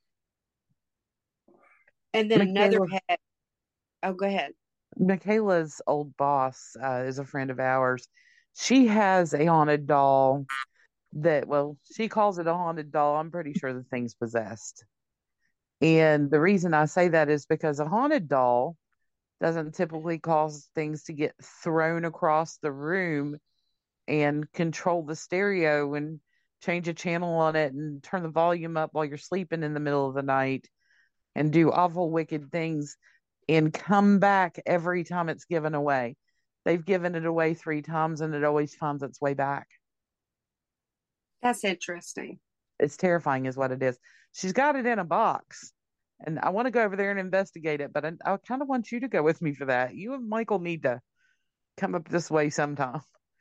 And then another Michaela, head. Oh, go ahead. Michaela's old boss uh, is a friend of ours. She has a haunted doll that, well, she calls it a haunted doll. I'm pretty sure the thing's possessed. And the reason I say that is because a haunted doll doesn't typically cause things to get thrown across the room and control the stereo and change a channel on it and turn the volume up while you're sleeping in the middle of the night and do awful, wicked things and come back every time it's given away. They've given it away three times and it always finds its way back. That's interesting. It's terrifying, is what it is. She's got it in a box, and I want to go over there and investigate it, but I, I kind of want you to go with me for that. You and Michael need to come up this way sometime.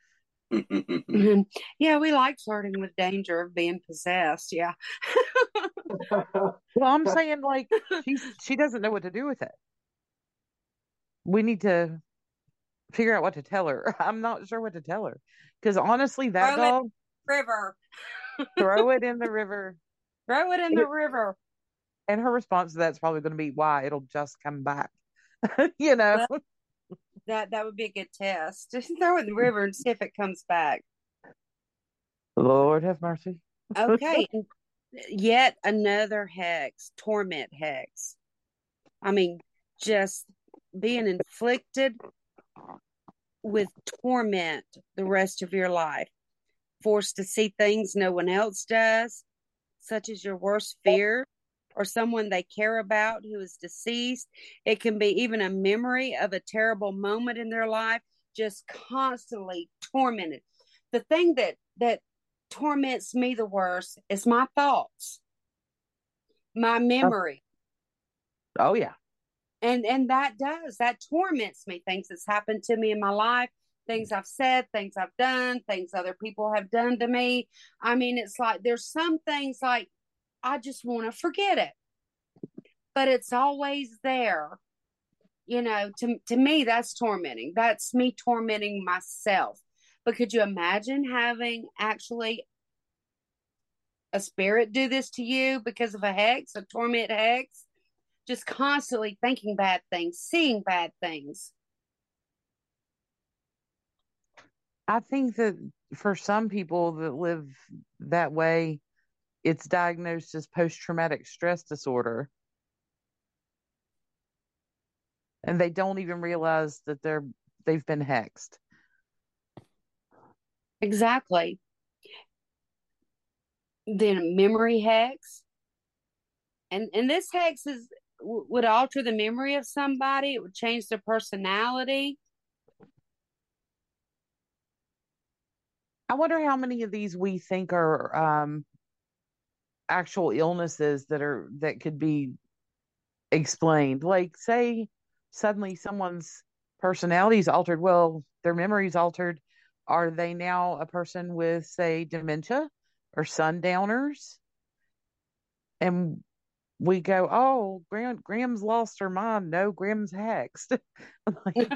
Yeah, we like flirting with danger of being possessed. Yeah. Well, I'm saying, like, she's she doesn't know what to do with it. We need to figure out what to tell her. I'm not sure what to tell her because honestly, that Throw it dog, in the river. throw it in the river. Throw it in the river. And her response to that's probably going to be, why? It'll just come back. You know? Well, that that would be a good test. Just throw it in the river and see if it comes back. Lord have mercy. Okay. Yet another hex, torment hex. I mean, just being inflicted with torment the rest of your life. Forced to see things no one else does, such as your worst fear or someone they care about who is deceased. It can be even a memory of a terrible moment in their life, just constantly tormented. The thing that that torments me the worst is my thoughts, my memory. Oh, yeah. And and that does, that torments me. Things that's happened to me in my life, things I've said, things I've done, things other people have done to me. I mean, it's like there's some things like I just want to forget it, but it's always there. You know, to to me, that's tormenting. That's me tormenting myself. But could you imagine having actually a spirit do this to you because of a hex, a torment hex? Just constantly thinking bad things, seeing bad things. I think that for some people that live that way, it's diagnosed as post-traumatic stress disorder. And they don't even realize that they're they've been hexed. Exactly. Then memory hex. And and this hex is would alter the memory of somebody. It would change their personality. I wonder how many of these we think are um, actual illnesses that are that could be explained. Like, say, suddenly someone's personality is altered. Well, their memory's altered. Are they now a person with, say, dementia or sundowners? And we go, oh, Graham, Graham's lost her mind. No, Graham's hexed. Like,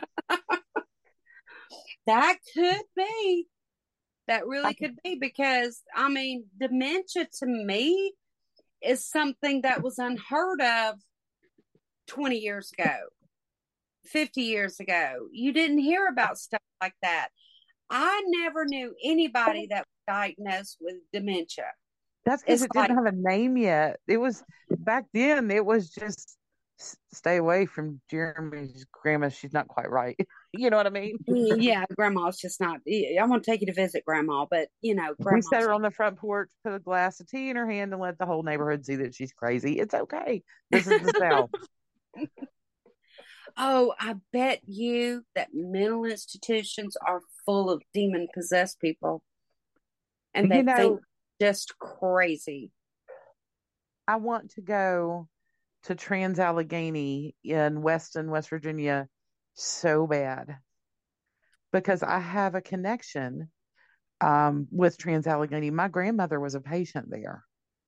that could be. That really could be because, I mean, dementia to me is something that was unheard of twenty years ago, fifty years ago. You didn't hear about stuff like that. I never knew anybody that was diagnosed with dementia. That's because it like, didn't have a name yet. It was back then. It was just stay away from Jeremy's grandma. She's not quite right. You know what I mean? Yeah, grandma's just not. I want to take you to visit grandma, but you know, we set her on the front porch, put a glass of tea in her hand, and let the whole neighborhood see that she's crazy. It's okay. This is the South. Oh, I bet you that mental institutions are full of demon possessed people, and they you know, think just crazy. I want to go to Trans-Allegheny in Weston, West Virginia so bad because I have a connection um, with Trans-Allegheny. My grandmother was a patient there.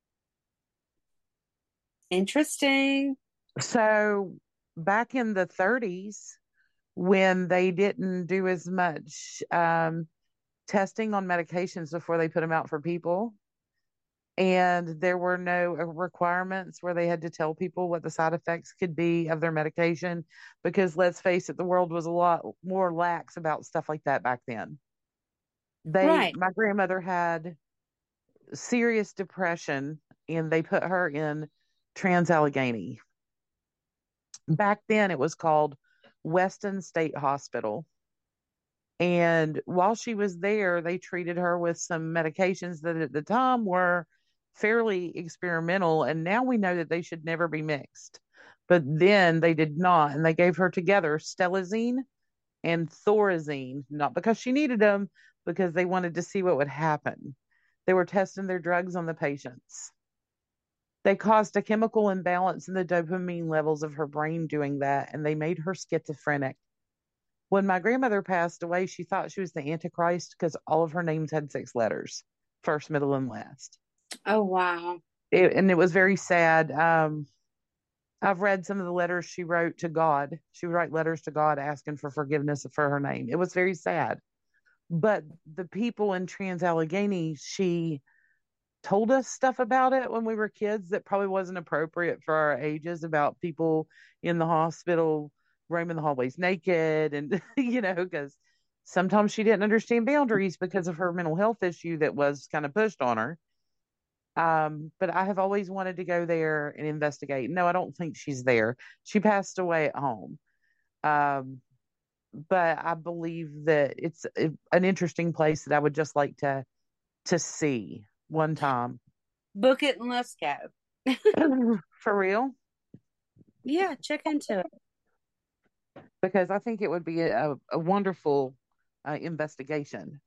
Interesting. So back in the thirties, when they didn't do as much um, testing on medications before they put them out for people, and there were no requirements where they had to tell people what the side effects could be of their medication, because let's face it, the world was a lot more lax about stuff like that back then. They, Right. my grandmother had serious depression, and they put her in Trans-Allegheny. Back then, it was called Weston State Hospital. And while she was there, they treated her with some medications that at the time were fairly experimental. And now we know that they should never be mixed. But then they did not. And they gave her together Stelazine and Thorazine, not because she needed them, because they wanted to see what would happen. They were testing their drugs on the patients. They caused a chemical imbalance in the dopamine levels of her brain doing that, and they made her schizophrenic. When my grandmother passed away, she thought she was the Antichrist because all of her names had six letters, first, middle, and last. Oh, wow. It, and it was very sad. Um, I've read some of the letters she wrote to God. She would write letters to God asking for forgiveness for her name. It was very sad. But the people in Trans-Allegheny, she told us stuff about it when we were kids that probably wasn't appropriate for our ages, about people in the hospital roaming the hallways naked, and you know, because sometimes she didn't understand boundaries because of her mental health issue that was kind of pushed on her. Um, but I have always wanted to go there and investigate. No, I don't think she's there. She passed away at home. Um, but I believe that it's an interesting place that I would just like to to see one time. Book it and let's go. For real? Yeah, check into it. Because I think it would be a, a wonderful uh, investigation.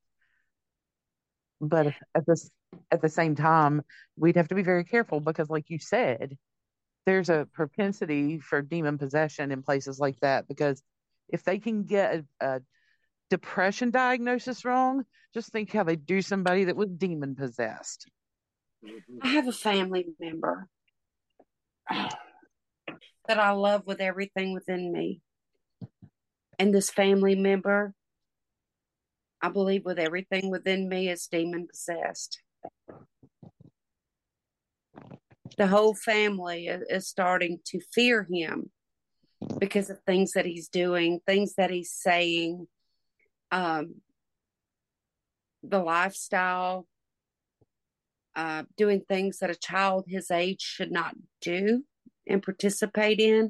But at this at the same time, we'd have to be very careful because, like you said, there's a propensity for demon possession in places like that. Because if they can get a, a depression diagnosis wrong, just think how they do somebody that was demon possessed. I have a family member that I love with everything within me. And this family member, I believe with everything within me, is demon possessed. The whole family is, is starting to fear him because of things that he's doing, things that he's saying, um, the lifestyle, uh, doing things that a child his age should not do and participate in.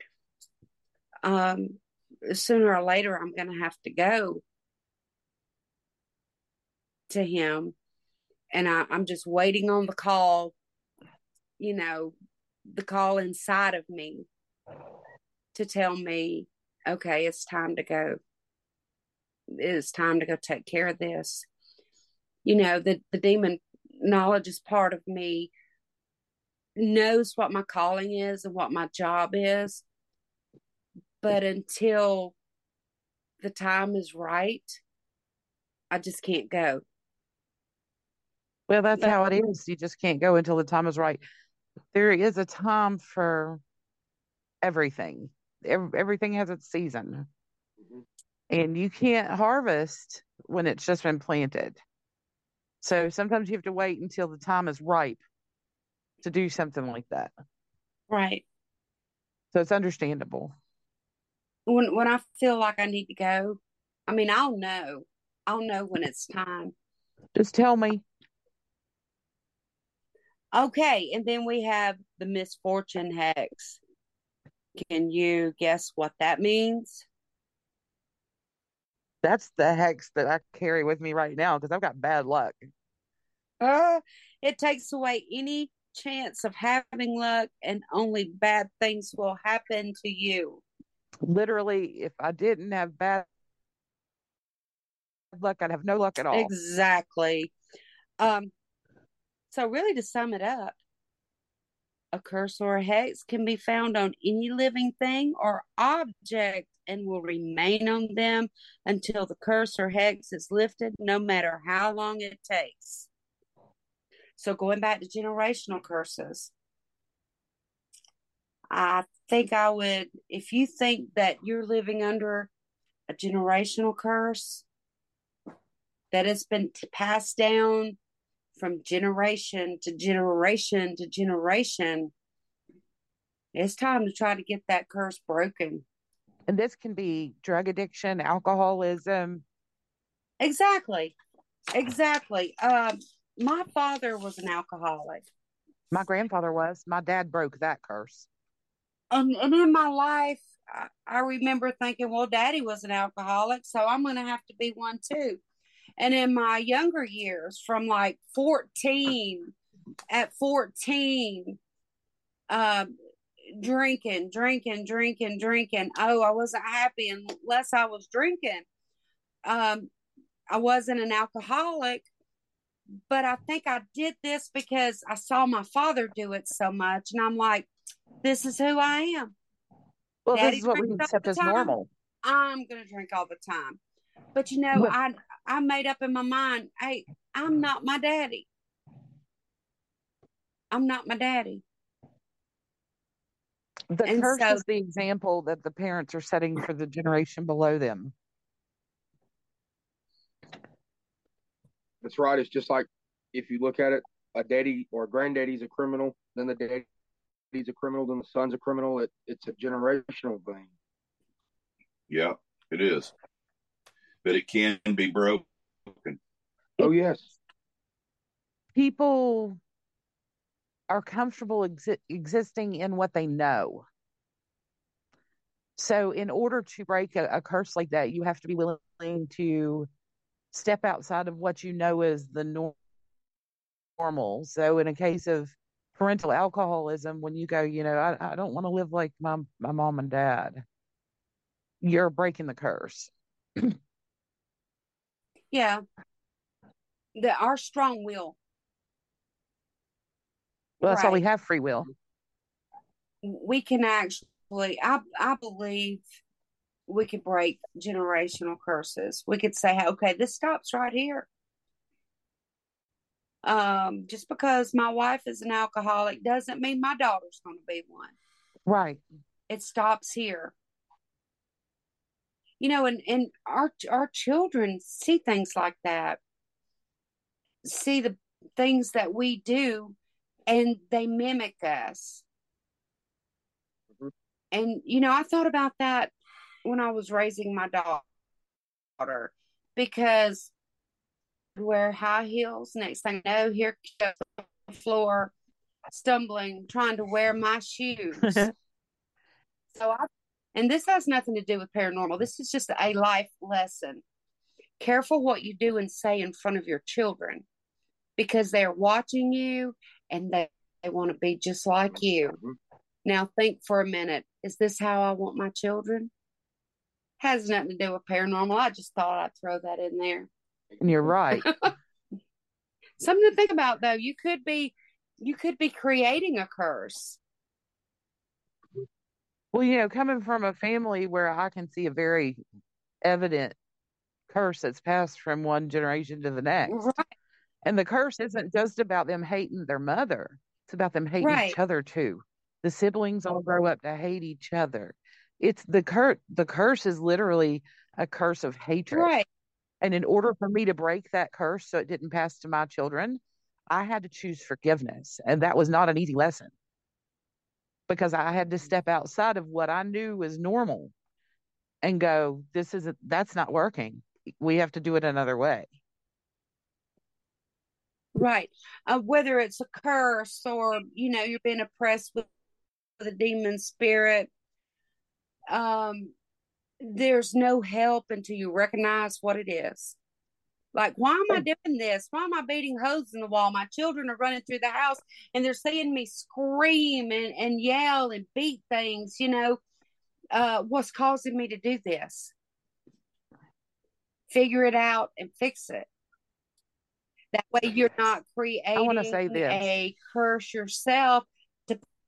Um, sooner or later, I'm going to have to go to him, and I, I'm just waiting on the call, you know, the call inside of me to tell me, okay, it's time to go. It's time to go take care of this. You know, the, the demon knowledge is part of me, knows what my calling is and what my job is. But until the time is right, I just can't go. Well, that's But, how it is. You just can't go until the time is right. There is a time for everything. Every, everything has its season. Mm-hmm. And you can't harvest when it's just been planted. So sometimes you have to wait until the time is ripe to do something like that. Right. So it's understandable. When when I feel like I need to go, I mean, I'll know. I'll know when it's time. Just tell me. Okay, and then we have the misfortune hex. Can you guess what that means? That's the hex that I carry with me right now because I've got bad luck. Uh, it takes away any chance of having luck, and only bad things will happen to you. Literally, if I didn't have bad luck, I'd have no luck at all. Exactly. Um, so really to sum it up, A curse or a hex can be found on any living thing or object and will remain on them until the curse or hex is lifted, no matter how long it takes. So, going back to generational curses, I think I would, if you think that you're living under a generational curse, that it's been passed down from generation to generation to generation, it's time to try to get that curse broken. And this can be drug addiction, alcoholism. Exactly. Exactly. Um, my father was an alcoholic. My grandfather was. My dad broke that curse. And, and in my life, I, I remember thinking, well, daddy was an alcoholic, so I'm going to have to be one too. And in my younger years, from like fourteen, at fourteen, um, drinking, drinking, drinking, drinking. Oh, I wasn't happy unless I was drinking. Um, I wasn't an alcoholic, but I think I did this because I saw my father do it so much. And I'm like, this is who I am. Well, Daddy this is what we drinks all accept the as time. normal. I'm going to drink all the time. But, you know, But I I made up in my mind, hey, I'm not my daddy. I'm not my daddy. the And curse so, is the example that the parents are setting for the generation below them. That's right. It's just like if you look at it, a daddy or a granddaddy's a criminal, then the daddy's a criminal, then the son's a criminal. It, it's a generational thing. Yeah, it is. But it can be broken. Oh, yes. People are comfortable exi- existing in what they know. So, in order to break a, a curse like that, you have to be willing to step outside of what you know is the nor- normal. So, in a case of parental alcoholism, when you go, you know, I, I don't want to live like my my mom and dad, you're breaking the curse. yeah, the, our strong will. Well, that's why we Right. have free will. We can actually, I, I believe we could break generational curses. We could say, okay, this stops right here. Um, just because my wife is an alcoholic doesn't mean my daughter's going to be one. Right. It stops here. You know, and, and our our children see things like that, see the things that we do, and they mimic us. Mhm. And, you know, I thought about that when I was raising my daughter, because I wear high heels. Next thing I know, here goes the floor, stumbling, trying to wear my shoes. So I, and this has nothing to do with paranormal. This is just a life lesson. Careful what you do and say in front of your children, because they're watching you and they, they want to be just like you. Mhm. Now think for a minute. Is this how I want my children? Has nothing to do with paranormal. I just thought I'd throw that in there. And you're right. Something to think about, though. You could be, you could be creating a curse. Well, you know, coming from a family where I can see a very evident curse that's passed from one generation to the next. Right. And the curse isn't just about them hating their mother. It's about them hating Right. each other too. The siblings all grow up to hate each other. It's the cur the curse is literally a curse of hatred. Right. And in order for me to break that curse so it didn't pass to my children, I had to choose forgiveness. And that was not an easy lesson, because I had to step outside of what I knew was normal and go, this isn't, that's not working. We have to do it another way. Right. Uh, whether it's a curse or, you know, you're being oppressed with a demon spirit, um, there's no help until you recognize what it is. Like, why am I doing this? Why am I beating holes in the wall? My children are running through the house and they're seeing me scream and, and yell and beat things, you know. Uh, what's causing me to do this? Figure it out and fix it. That way you're not I want to say creating this. a curse yourself to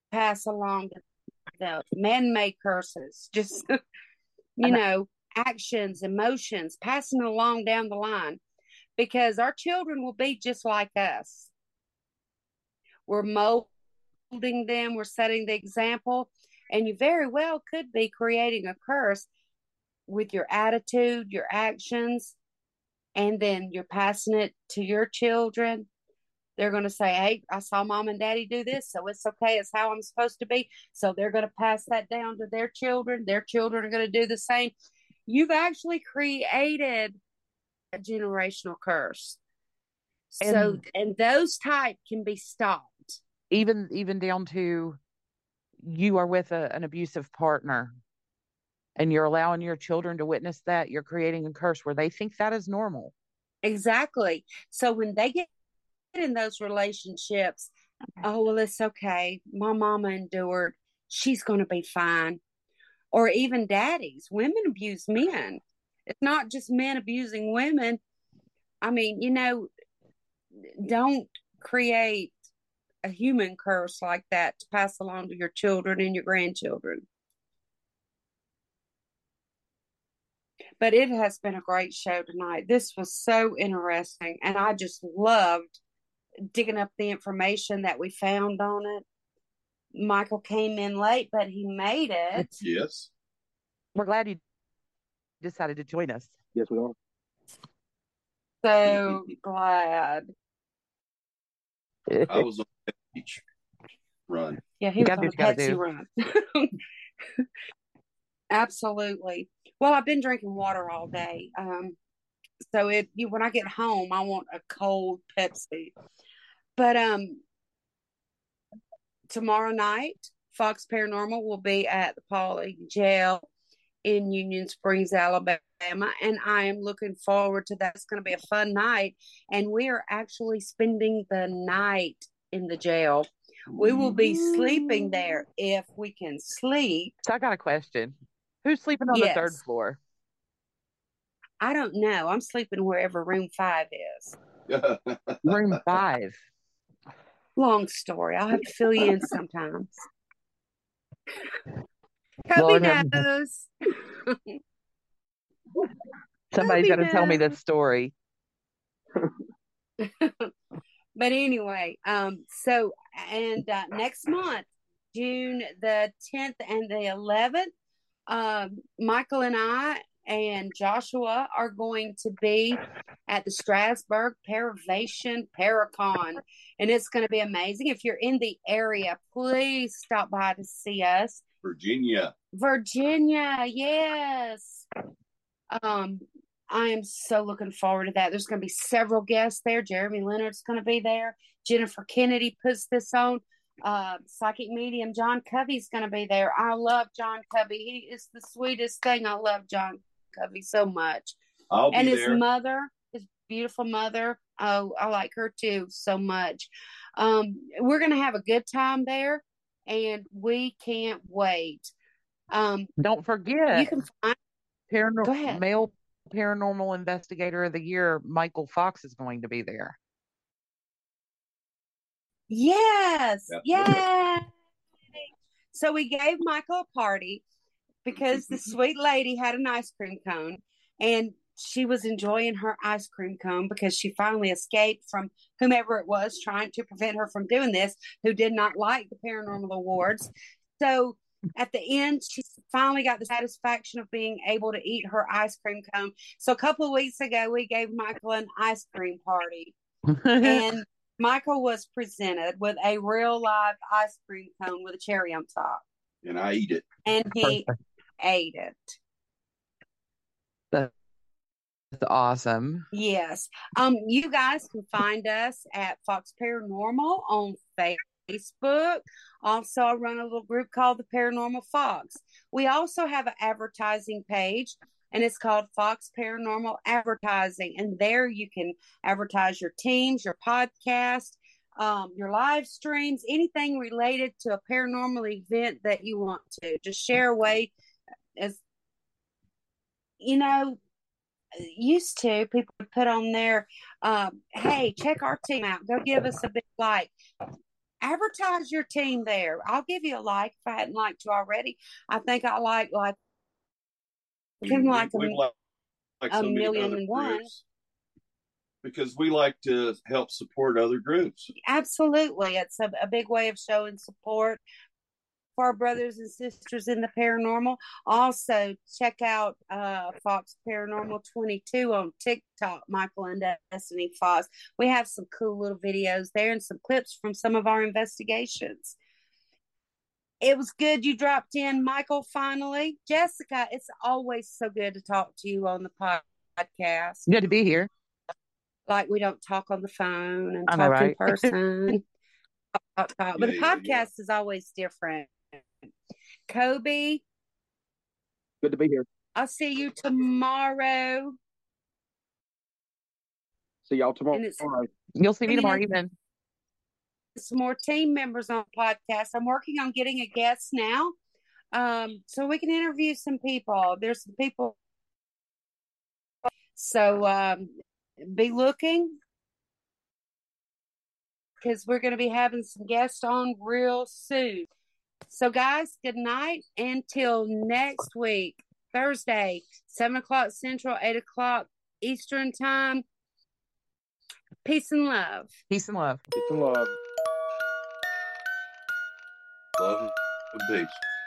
pass along the man-made curses, just, you And know, actions, emotions, passing along down the line, because our children will be just like us. We're molding them, we're setting the example, and you very well could be creating a curse with your attitude, your actions, and then you're passing it to your children. They're going to say, hey, I saw mom and daddy do this, so it's okay. It's how I'm supposed to be. So they're going to pass that down to their children. Their children are going to do the same. You've actually created a generational curse. So, and and those type can be stopped. even even down to you are with a, an abusive partner and you're allowing your children to witness that, you're creating a curse where they think that is normal. Exactly. So when they get in those relationships, oh, well, it's okay. My mama endured. She's going to be fine. Or even daddies. Women abuse men. It's not just men abusing women. I mean, you know, don't create a human curse like that to pass along to your children and your grandchildren. But it has been a great show tonight. This was so interesting, and I just loved digging up the information that we found on it. Michael came in late, but he made it. Yes. We're glad you decided to join us. Yes, we are. So glad. I was on the beach run. Yeah, he was Gotta on do a what you gotta Pepsi do. run. Absolutely. Well, I've been drinking water all day. Um, so it you, when I get home, I want a cold Pepsi. But um, tomorrow night, Fox Paranormal will be at the Pauley Jail in Union Springs, Alabama, and I am looking forward to that. It's going to be a fun night, and we are actually spending the night in the jail. We will be sleeping there if we can sleep. So I got a question. Who's sleeping on Yes. the third floor? I don't know. I'm sleeping wherever room five is. Room five. Long story. I'll have to fill you in sometimes. Cubby Lord have mercy. knows. Somebody's Cubby got to tell me knows. this story. But anyway, um, so and uh, next month, June the tenth and the eleventh, um, Michael and I and Joshua are going to be at the Strasburg Paravation Paracon, and it's going to be amazing. If you're in the area, please stop by to see us. Virginia. Virginia, yes. Um, I am so looking forward to that. There's going to be several guests there. Jeremy Leonard's going to be there. Jennifer Kennedy puts this on. Uh, psychic medium John Covey's going to be there. I love John Covey. He is the sweetest thing. I love John Covey so much. I'll and be his there. mother, his beautiful mother. Oh, I like her too so much. Um, we're going to have a good time there, and we can't wait. Um, Don't forget, you can find. paranor- Go ahead. male paranormal investigator of the year, Michael Fox, is going to be there. Yes, Absolutely. yes. So we gave Michael a party because the sweet lady had an ice cream cone, and she was enjoying her ice cream cone because she finally escaped from whomever it was trying to prevent her from doing this, who did not like the paranormal awards. So at the end, she finally got the satisfaction of being able to eat her ice cream cone. So a couple of weeks ago, we gave Michael an ice cream party, and Michael was presented with a real live ice cream cone with a cherry on top, And I eat it. and he ate it. That's awesome. Yes. Um, you guys can find us at Fox Paranormal on Facebook. Also, I run a little group called the Paranormal Fox. We also have an advertising page, and it's called Fox Paranormal Advertising. And there you can advertise your teams, your podcast, um, your live streams, anything related to a paranormal event that you want to. Just share away. As you know, used to, people would put on there, um, hey, check our team out. Go give us a big like. advertise your team there. I'll give you a like if I hadn't liked you already. I think I like like him We- like we a, like, like a so many million other and one. groups because we like to help support other groups. Absolutely. It's a, a big way of showing support for our brothers and sisters in the paranormal. Also, check out uh, Fox Paranormal twenty-two on TikTok, Michael and Destiny Fox. We have some cool little videos there and some clips from some of our investigations. It was good you dropped in, Michael, finally. Jessica, it's always so good to talk to you on the podcast. Good to be here. Like we don't talk on the phone and I talk know, in right? person. Talk, talk. But Yeah, the yeah, podcast yeah. is always different. Kobe, Good to be here. I'll see you tomorrow. See y'all tomorrow. And it's You'll see me bringing tomorrow in evening. some more team members on the podcast. I'm working on getting a guest now, um, so we can interview some people. There's some people, so um, be looking because we're going to be having some guests on real soon. So, guys, good night until next week, Thursday, seven o'clock Central, eight o'clock Eastern Time. Peace and love. Peace and love. Peace and love. Love and peace.